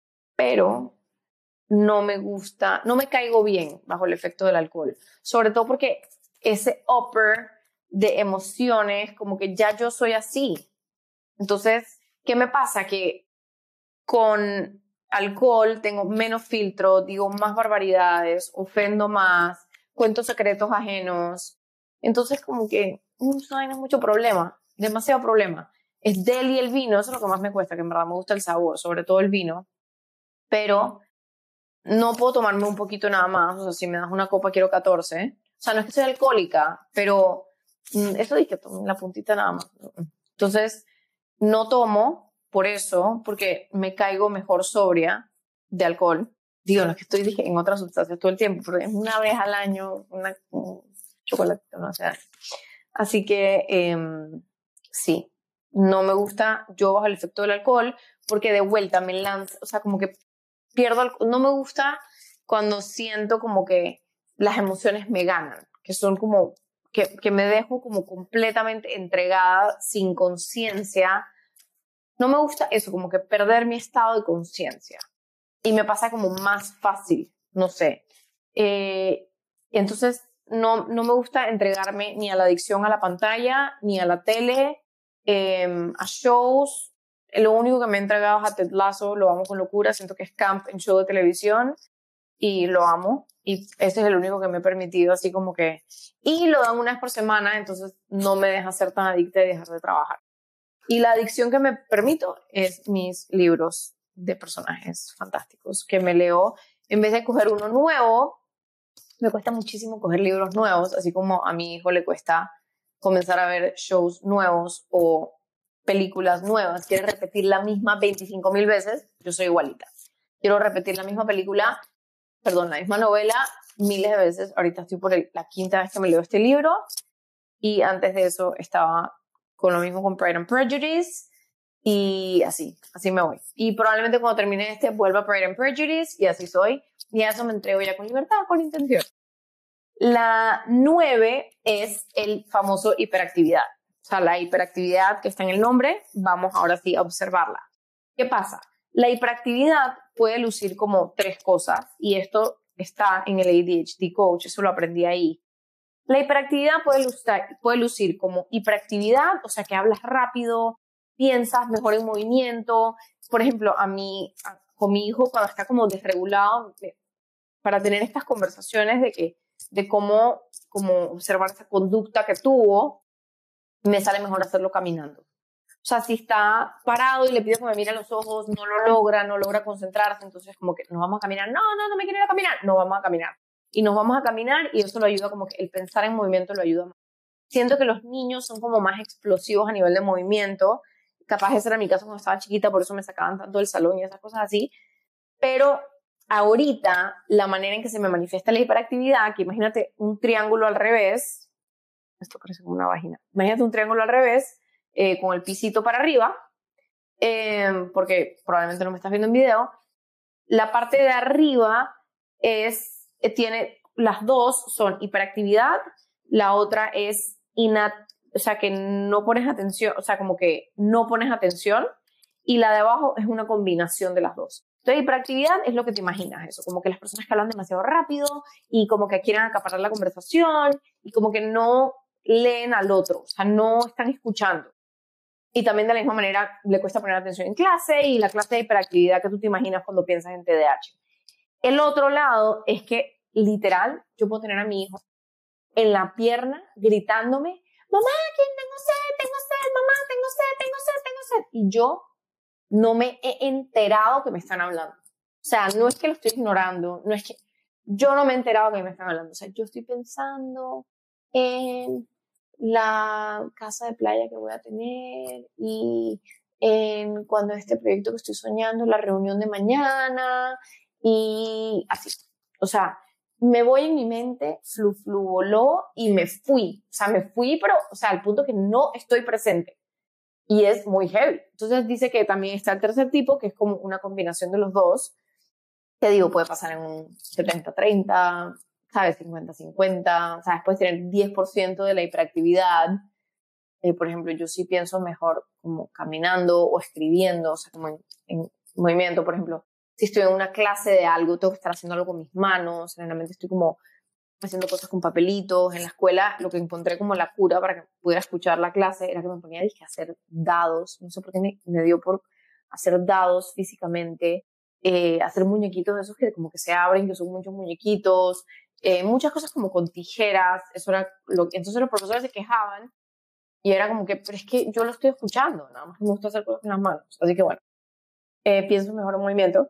pero no me gusta, no me caigo bien bajo el efecto del alcohol. Sobre todo porque ese upper de emociones, como que ya yo soy así. Entonces, ¿qué me pasa? Que con alcohol tengo menos filtro, digo más barbaridades, ofendo más, cuento secretos ajenos. Entonces, como que no hay mucho problema, demasiado problema. Es del y el vino, eso es lo que más me cuesta, que en verdad me gusta el sabor, sobre todo el vino. Pero no puedo tomarme un poquito nada más, o sea, si me das una copa quiero catorce. O sea, no es que soy alcohólica, pero mm, eso dije, la puntita nada más. Entonces, no tomo por eso, porque me caigo mejor sobria de alcohol. Digo, no es que estoy dije, en otras sustancias todo el tiempo, pero es una vez al año, una, un chocolatito, no sé. Así que, eh, sí, no me gusta yo bajo el efecto del alcohol, porque de vuelta me lanza, o sea, como que pierdo, no me gusta cuando siento como que las emociones me ganan, que son como, que, que me dejo como completamente entregada, sin conciencia. No me gusta eso, como que perder mi estado de conciencia. Y me pasa como más fácil, no sé. Eh, entonces, no, no me gusta entregarme ni a la adicción a la pantalla, ni a la tele, eh, a shows. Lo único que me he entregado es a Ted Lasso, lo amo con locura, siento que es camp en show de televisión y lo amo. Y ese es el único que me he permitido, así como que... Y lo dan una vez por semana, entonces no me deja ser tan adicta y dejar de trabajar. Y la adicción que me permito es mis libros de personajes fantásticos que me leo. En vez de coger uno nuevo, me cuesta muchísimo coger libros nuevos, así como a mi hijo le cuesta comenzar a ver shows nuevos o películas nuevas. Quiere repetir la misma veinticinco mil veces, yo soy igualita. Quiero repetir la misma película, perdón, la misma novela miles de veces. Ahorita estoy por el, la quinta vez que me leo este libro y antes de eso estaba con lo mismo con Pride and Prejudice y así, así me voy. Y probablemente cuando termine este vuelva a Pride and Prejudice y así soy. Y a eso me entrego ya con libertad, con intención. La nueve es el famoso hiperactividad. O sea, la hiperactividad que está en el nombre, vamos ahora sí a observarla. ¿Qué pasa? La hiperactividad puede lucir como tres cosas y esto está en el A D H D Coach, eso lo aprendí ahí. La hiperactividad puede lucir, puede lucir como hiperactividad, o sea, que hablas rápido, piensas mejor en movimiento. Por ejemplo, a mí, a, con mi hijo, cuando está como desregulado, para tener estas conversaciones de, que, de cómo, cómo observar esa conducta que tuvo, me sale mejor hacerlo caminando. O sea, si está parado y le pido que me mire a los ojos, no lo logra, no logra concentrarse, entonces como que nos vamos a caminar. No, no, no me quiero ir a caminar. No vamos a caminar. Y nos vamos a caminar y eso lo ayuda como que el pensar en movimiento lo ayuda más. Siento que los niños son como más explosivos a nivel de movimiento. Capaz ese era mi caso cuando estaba chiquita, por eso me sacaban tanto del salón y esas cosas así. Pero ahorita, la manera en que se me manifiesta la hiperactividad, que imagínate un triángulo al revés, esto parece como una vagina, imagínate un triángulo al revés, eh, con el pisito para arriba, eh, porque probablemente no me estás viendo en video, la parte de arriba es, eh, tiene, las dos son hiperactividad, la otra es inat, o sea, que no pones atención, o sea, como que no pones atención, y la de abajo es una combinación de las dos. Entonces, hiperactividad es lo que te imaginas, eso, como que las personas que hablan demasiado rápido y como que quieren acaparar la conversación y como que no leen al otro, o sea, no están escuchando. Y también de la misma manera le cuesta poner atención en clase y la clase de hiperactividad que tú te imaginas cuando piensas en T D A H. El otro lado es que, literal, yo puedo tener a mi hijo en la pierna gritándome, mamá, que tengo sed, tengo sed, mamá, tengo sed, tengo sed, tengo sed. Y yo no me he enterado que me están hablando. O sea, no es que lo estoy ignorando, no es que yo no me he enterado que me están hablando. O sea, yo estoy pensando en la casa de playa que voy a tener y en cuando este proyecto que estoy soñando, la reunión de mañana y así. O sea, me voy en mi mente, flu, flu, voló y me fui. O sea, me fui, pero, o sea, al punto que no estoy presente. Y es muy heavy. Entonces dice que también está el tercer tipo, que es como una combinación de los dos. Te digo, puede pasar en un setenta treinta, ¿sabes? cincuenta cincuenta. O sea, puedes tener diez por ciento de la hiperactividad Eh, por ejemplo, yo sí pienso mejor como caminando o escribiendo, o sea, como en, en movimiento. Por ejemplo, si estoy en una clase de algo, tengo que estar haciendo algo con mis manos. Generalmente estoy como haciendo cosas con papelitos. En la escuela lo que encontré como la cura para que pudiera escuchar la clase era que me ponía dije, a hacer dados. No sé por qué me, me dio por hacer dados físicamente, eh, hacer muñequitos de esos que como que se abren, que son muchos muñequitos, eh, muchas cosas como con tijeras. Eso era lo, entonces los profesores se quejaban y era como que, pero es que yo lo estoy escuchando, nada más me gusta hacer cosas con las manos. Así que bueno, eh, pienso mejor en movimiento.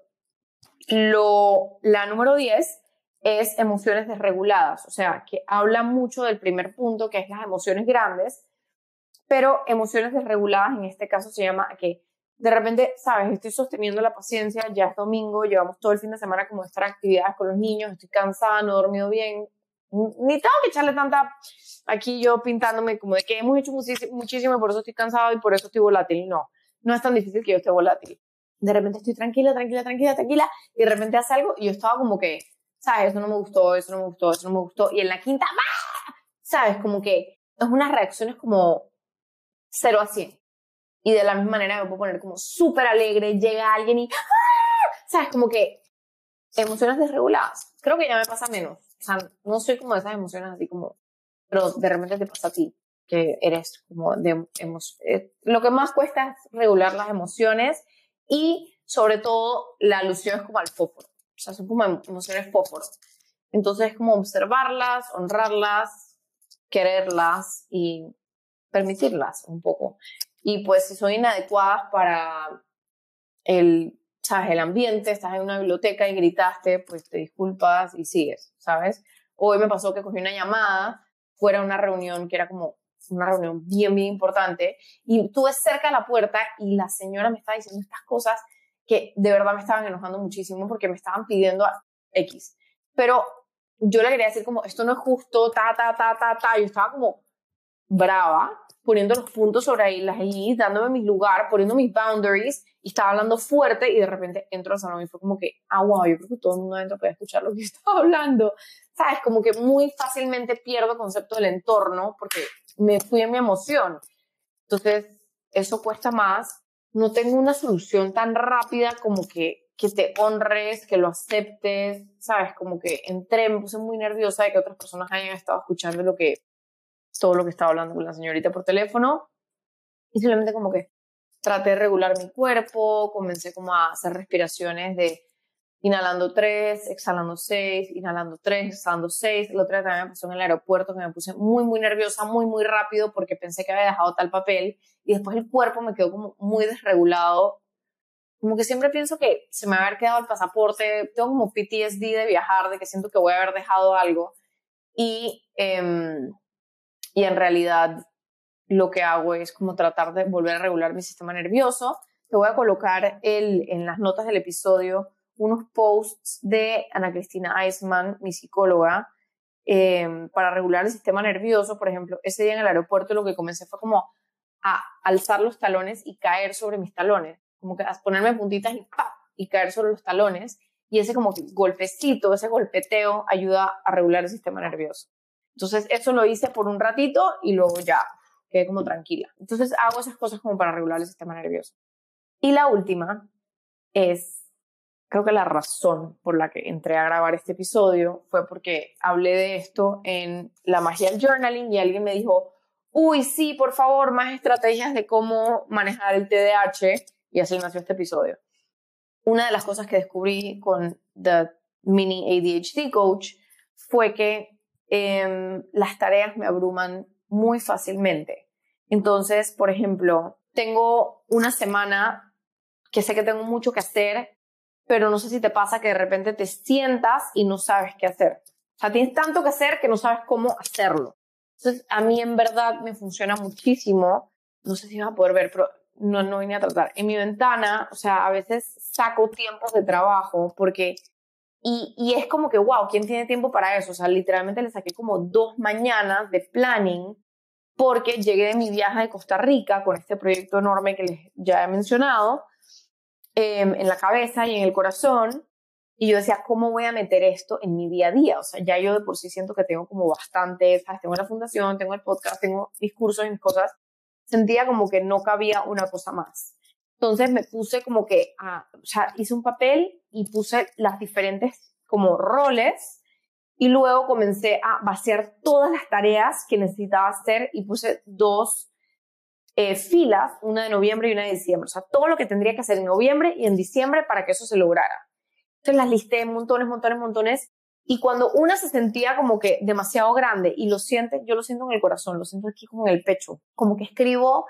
Lo, la número diez es emociones desreguladas, o sea, que habla mucho del primer punto, que es las emociones grandes, pero emociones desreguladas en este caso se llama que de repente, sabes, estoy sosteniendo la paciencia, ya es domingo, llevamos todo el fin de semana como estar actividades con los niños, estoy cansada, no he dormido bien, ni tengo que echarle tanta, aquí yo pintándome como de que hemos hecho muchísimo, muchísimo y por eso estoy cansado y por eso estoy volátil. No, no es tan difícil que yo esté volátil. De repente estoy tranquila, tranquila, tranquila, tranquila, y de repente hace algo y yo estaba como que, ¿sabes? Eso no me gustó, eso no me gustó, eso no me gustó. Y en la quinta, ¡ah! ¿Sabes? Como que es unas reacciones como cero a cien. Y de la misma manera me puedo poner como súper alegre, llega alguien y, ¡ah! ¿Sabes? Como que emociones desreguladas. Creo que ya me pasa menos. O sea, no soy como de esas emociones así como, pero de repente te pasa a ti, que eres como de emociones. Eh, lo que más cuesta es regular las emociones y sobre todo la alusión es como al fósforo. O sea, son como emociones fósforo. Entonces es como observarlas, honrarlas, quererlas y permitirlas un poco. Y pues si son inadecuadas para el, ¿sabes? El ambiente, estás en una biblioteca y gritaste, pues te disculpas y sigues, ¿sabes? Hoy me pasó que cogí una llamada fuera de una reunión que era como una reunión bien, bien importante y estuve cerca de la puerta y la señora me estaba diciendo estas cosas que de verdad me estaban enojando muchísimo porque me estaban pidiendo a X. Pero yo le quería decir como, esto no es justo, ta, ta, ta, ta, ta. Yo estaba como brava, poniendo los puntos sobre ahí, las I, dándome mi lugar, poniendo mis boundaries, y estaba hablando fuerte, y de repente entro al salón y fue como que, ah, wow, yo creo que todo el mundo dentro puede escuchar lo que yo estaba hablando. ¿Sabes? Como que muy fácilmente pierdo concepto del entorno, porque me fui en mi emoción. Entonces, eso cuesta más. No tengo una solución tan rápida como que, que te honres, que lo aceptes, ¿sabes? Como que entré, me puse muy nerviosa de que otras personas hayan estado escuchando lo que todo lo que estaba hablando con la señorita por teléfono y simplemente como que traté de regular mi cuerpo, comencé como a hacer respiraciones de inhalando tres, exhalando seis, inhalando tres, exhalando seis. El otro día también me pasó en el aeropuerto que me puse muy, muy nerviosa, muy, muy rápido porque pensé que había dejado tal papel y después el cuerpo me quedó como muy desregulado. Como que siempre pienso que se me va a haber quedado el pasaporte, tengo como P T S D de viajar, de que siento que voy a haber dejado algo y... Eh, y en realidad lo que hago es como tratar de volver a regular mi sistema nervioso. Te voy a colocar el, en las notas del episodio unos posts de Ana Cristina Eisman, mi psicóloga, eh, para regular el sistema nervioso. Por ejemplo, ese día en el aeropuerto lo que comencé fue como a alzar los talones y caer sobre mis talones, como que a ponerme puntitas y ¡pap! Y caer sobre los talones. Y ese como golpecito, ese golpeteo ayuda a regular el sistema nervioso. Entonces eso lo hice por un ratito y luego ya quedé como tranquila. Entonces hago esas cosas como para regular el sistema nervioso. Y la última es, creo que la razón por la que entré a grabar este episodio fue porque hablé de esto en la magia del journaling y alguien me dijo, uy, sí, por favor, más estrategias de cómo manejar el T D A H, y así nació este episodio. Una de las cosas que descubrí con The Mini A D H D Coach fue que eh, las tareas me abruman muy fácilmente. Entonces, por ejemplo, tengo una semana que sé que tengo mucho que hacer, pero no sé si te pasa que de repente te sientas y no sabes qué hacer. O sea, tienes tanto que hacer que no sabes cómo hacerlo. Entonces, a mí en verdad me funciona muchísimo. No sé si vas a poder ver, pero no, no vine a tratar. En mi ventana, o sea, a veces saco tiempos de trabajo porque... Y, y es como que, wow, ¿quién tiene tiempo para eso? O sea, literalmente le saqué como dos mañanas de planning porque llegué de mi viaje de Costa Rica con este proyecto enorme que les ya he mencionado eh, en la cabeza y en el corazón. Y yo decía, ¿cómo voy a meter esto en mi día a día? O sea, ya yo de por sí siento que tengo como bastante, ¿sabes? Tengo la fundación, tengo el podcast, tengo mis cursos y mis cosas. sentía como que no cabía una cosa más. Entonces me puse como que, a, o sea, hice un papel y puse las diferentes como roles y luego comencé a vaciar todas las tareas que necesitaba hacer y puse dos eh, filas, una de noviembre y una de diciembre. O sea, todo lo que tendría que hacer en noviembre y en diciembre para que eso se lograra. Entonces las listé montones, montones, montones. Y cuando una se sentía como que demasiado grande y lo siente, yo lo siento en el corazón, lo siento aquí como en el pecho, como que escribo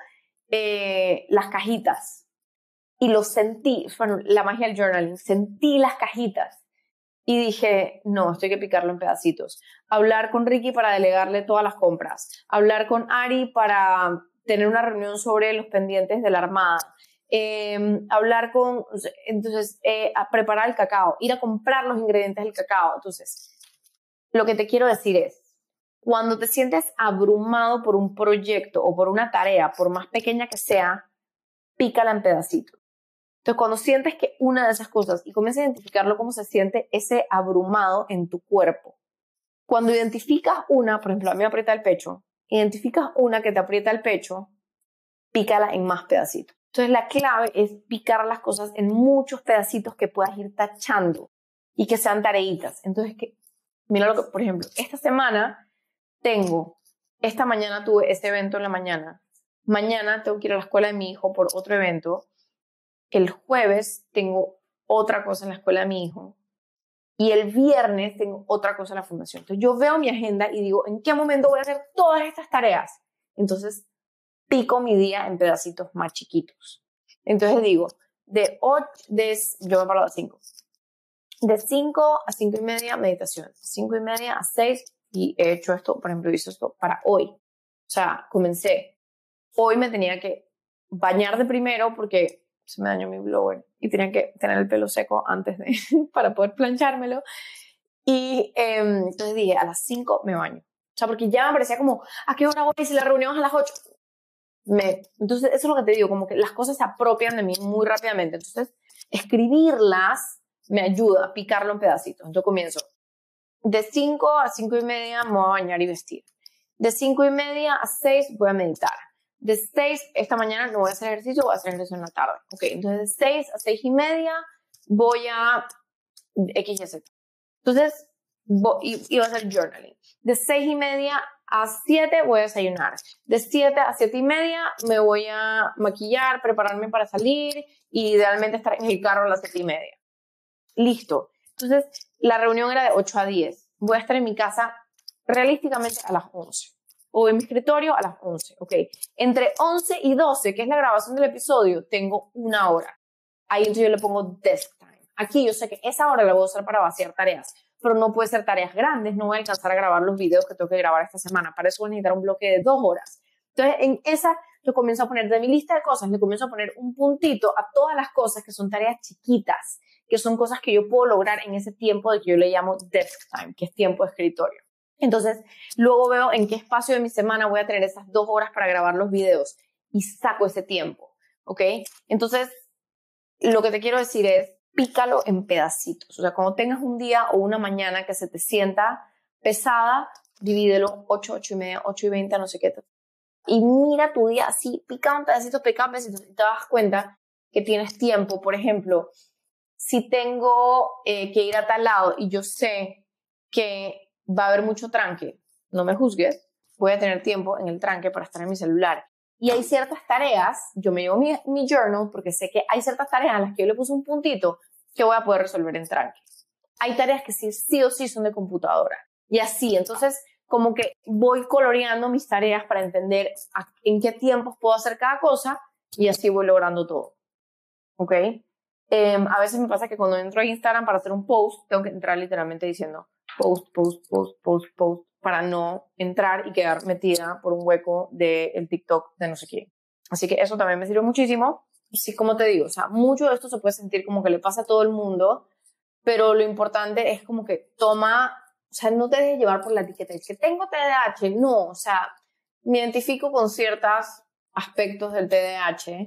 eh, las cajitas y lo sentí, bueno, la magia del journaling, sentí las cajitas y dije, no, esto hay que picarlo en pedacitos. Hablar con Ricky para delegarle todas las compras, hablar con Ari para tener una reunión sobre los pendientes de la Armada, Eh, hablar con, entonces, eh, a preparar el cacao, ir a comprar los ingredientes del cacao. Entonces, lo que te quiero decir es, cuando te sientes abrumado por un proyecto o por una tarea, por más pequeña que sea, pícala en pedacitos. Entonces, cuando sientes que una de esas cosas, y comienza a identificarlo cómo se siente ese abrumado en tu cuerpo. Cuando identificas una, por ejemplo, a mí me aprieta el pecho, identificas una que te aprieta el pecho, pícala en más pedacitos. Entonces la clave es picar las cosas en muchos pedacitos que puedas ir tachando y que sean tareitas. Entonces, que, mira lo que, por ejemplo, esta semana tengo, esta mañana tuve este evento en la mañana, mañana tengo que ir a la escuela de mi hijo por otro evento, el jueves tengo otra cosa en la escuela de mi hijo y el viernes tengo otra cosa en la fundación. Entonces yo veo mi agenda y digo, ¿en qué momento voy a hacer todas estas tareas? Entonces pico mi día en pedacitos más chiquitos. Entonces digo, de ocho, de, yo me paro a las cinco. De cinco a cinco y media, meditación. De cinco y media a seis, y he hecho esto, por ejemplo, hice esto para hoy. O sea, comencé. Hoy me tenía que bañar de primero porque se me dañó mi blower y tenía que tener el pelo seco antes de, para poder planchármelo. Y eh, entonces dije, a las cinco me baño. O sea, porque ya me parecía como, ¿a qué hora voy si la reunión es a las ocho? Me, entonces eso es lo que te digo, como que las cosas se apropian de mí muy rápidamente. Entonces escribirlas me ayuda a picarlo en pedacitos. Yo comienzo de cinco a cinco y media me voy a bañar y vestir, de cinco y media a seis voy a meditar, de seis esta mañana no voy a hacer ejercicio, voy a hacer ejercicio en la tarde. Ok, entonces de seis a seis y media voy a X Y Z. Entonces voy, y, y voy a hacer journaling. De seis y media a siete voy a desayunar. De siete a siete y media me voy a maquillar, prepararme para salir y idealmente estar en el carro a las siete y media. Listo. Entonces, la reunión era de ocho a diez. Voy a estar en mi casa realísticamente a las once. O en mi escritorio a las once. Ok. Entre once y doce, que es la grabación del episodio, tengo una hora. Ahí entonces yo le pongo desk time. Aquí yo sé que esa hora la voy a usar para vaciar tareas, pero no puede ser tareas grandes, no voy a alcanzar a grabar los videos que tengo que grabar esta semana, para eso voy a necesitar un bloque de dos horas. Entonces en esa yo comienzo a poner de mi lista de cosas, le comienzo a poner un puntito a todas las cosas que son tareas chiquitas, que son cosas que yo puedo lograr en ese tiempo de que yo le llamo desk time, que es tiempo de escritorio. Entonces luego veo en qué espacio de mi semana voy a tener esas dos horas para grabar los videos y saco ese tiempo, ¿ok? Entonces lo que te quiero decir es, pícalo en pedacitos. O sea, cuando tengas un día o una mañana que se te sienta pesada, divídelo ocho, ocho y media, ocho y veinte, no sé qué. Y mira tu día así, pica en pedacitos, pica en pedacitos, y te das cuenta que tienes tiempo. Por ejemplo, si tengo eh, que ir a tal lado y yo sé que va a haber mucho tranque, no me juzgues, voy a tener tiempo en el tranque para estar en mi celular. Y hay ciertas tareas, yo me llevo mi, mi journal porque sé que hay ciertas tareas a las que yo le puse un puntito que voy a poder resolver en tranque. Hay tareas que sí, sí o sí son de computadora. Y así, entonces, como que voy coloreando mis tareas para entender a, en qué tiempos puedo hacer cada cosa y así voy logrando todo. ¿Ok? Eh, a veces me pasa que cuando entro a Instagram para hacer un post, tengo que entrar literalmente diciendo post, post, post, post, post, para no entrar y quedar metida por un hueco del TikTok de no sé quién. Así que eso también me sirve muchísimo. Y sí, como te digo, o sea, mucho de esto se puede sentir como que le pasa a todo el mundo, pero lo importante es como que toma, o sea, no te dejes llevar por la etiqueta. Es que tengo T D A H, no, o sea, me identifico con ciertos aspectos del T D A H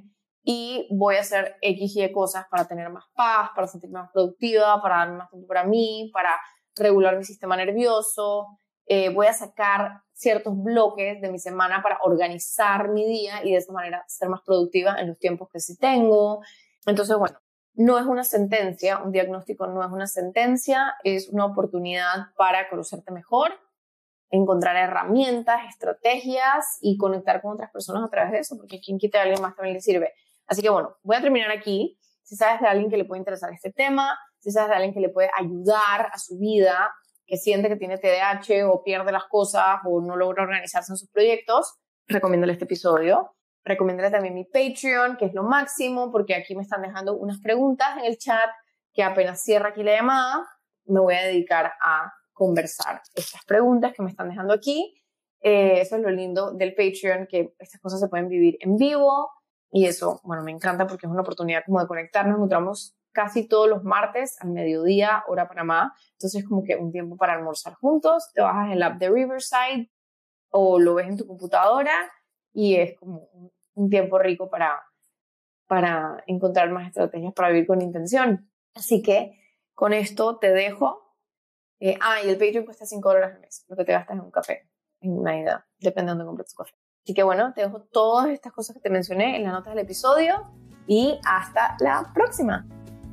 y voy a hacer X y cosas para tener más paz, para sentirme más productiva, para darme más tiempo para mí, para regular mi sistema nervioso, eh, voy a sacar ciertos bloques de mi semana para organizar mi día y de esa manera ser más productiva en los tiempos que sí tengo. Entonces, bueno, no es una sentencia, un diagnóstico no es una sentencia, es una oportunidad para conocerte mejor, encontrar herramientas, estrategias y conectar con otras personas a través de eso, porque quien quita a alguien más también le sirve. Así que bueno, voy a terminar aquí. Si sabes de alguien que le puede interesar este tema, si sabes de alguien que le puede ayudar a su vida, que siente que tiene T D A H o pierde las cosas o no logra organizarse en sus proyectos, recomiéndale este episodio. Recomiéndale también mi Patreon, que es lo máximo, porque aquí me están dejando unas preguntas en el chat que apenas cierra aquí la llamada, me voy a dedicar a conversar estas preguntas que me están dejando aquí. Eh, eso es lo lindo del Patreon, que estas cosas se pueden vivir en vivo y eso, bueno, me encanta porque es una oportunidad como de conectarnos. Nos encontramos casi todos los martes al mediodía, hora Panamá. Entonces es como que un tiempo para almorzar juntos. Te bajas el app de Riverside o lo ves en tu computadora y es como un, un tiempo rico para, para encontrar más estrategias para vivir con intención. Así que con esto te dejo. Eh, ah, y el Patreon cuesta cinco dólares al mes, lo que te gastas en un café, en una ida, depende de dónde compres tu café. Así que bueno, te dejo todas estas cosas que te mencioné en las notas del episodio y hasta la próxima.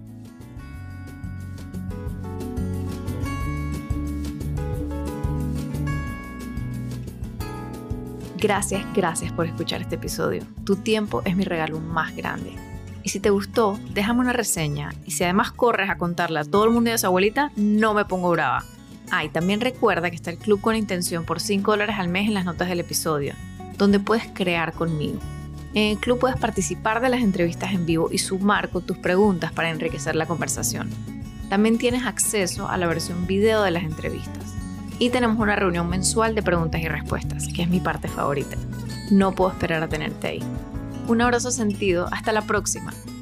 Gracias, gracias por escuchar este episodio. Tu tiempo es mi regalo más grande. Y si te gustó, déjame una reseña. Y si además corres a contarle a todo el mundo y a su abuelita, no me pongo brava. Ah, y también recuerda que está el Club Con Intención por cinco dólares al mes en las notas del episodio, donde puedes crear conmigo. En el club puedes participar de las entrevistas en vivo y sumar con tus preguntas para enriquecer la conversación. También tienes acceso a la versión video de las entrevistas. Y tenemos una reunión mensual de preguntas y respuestas, que es mi parte favorita. No puedo esperar a tenerte ahí. Un abrazo sentido. Hasta la próxima.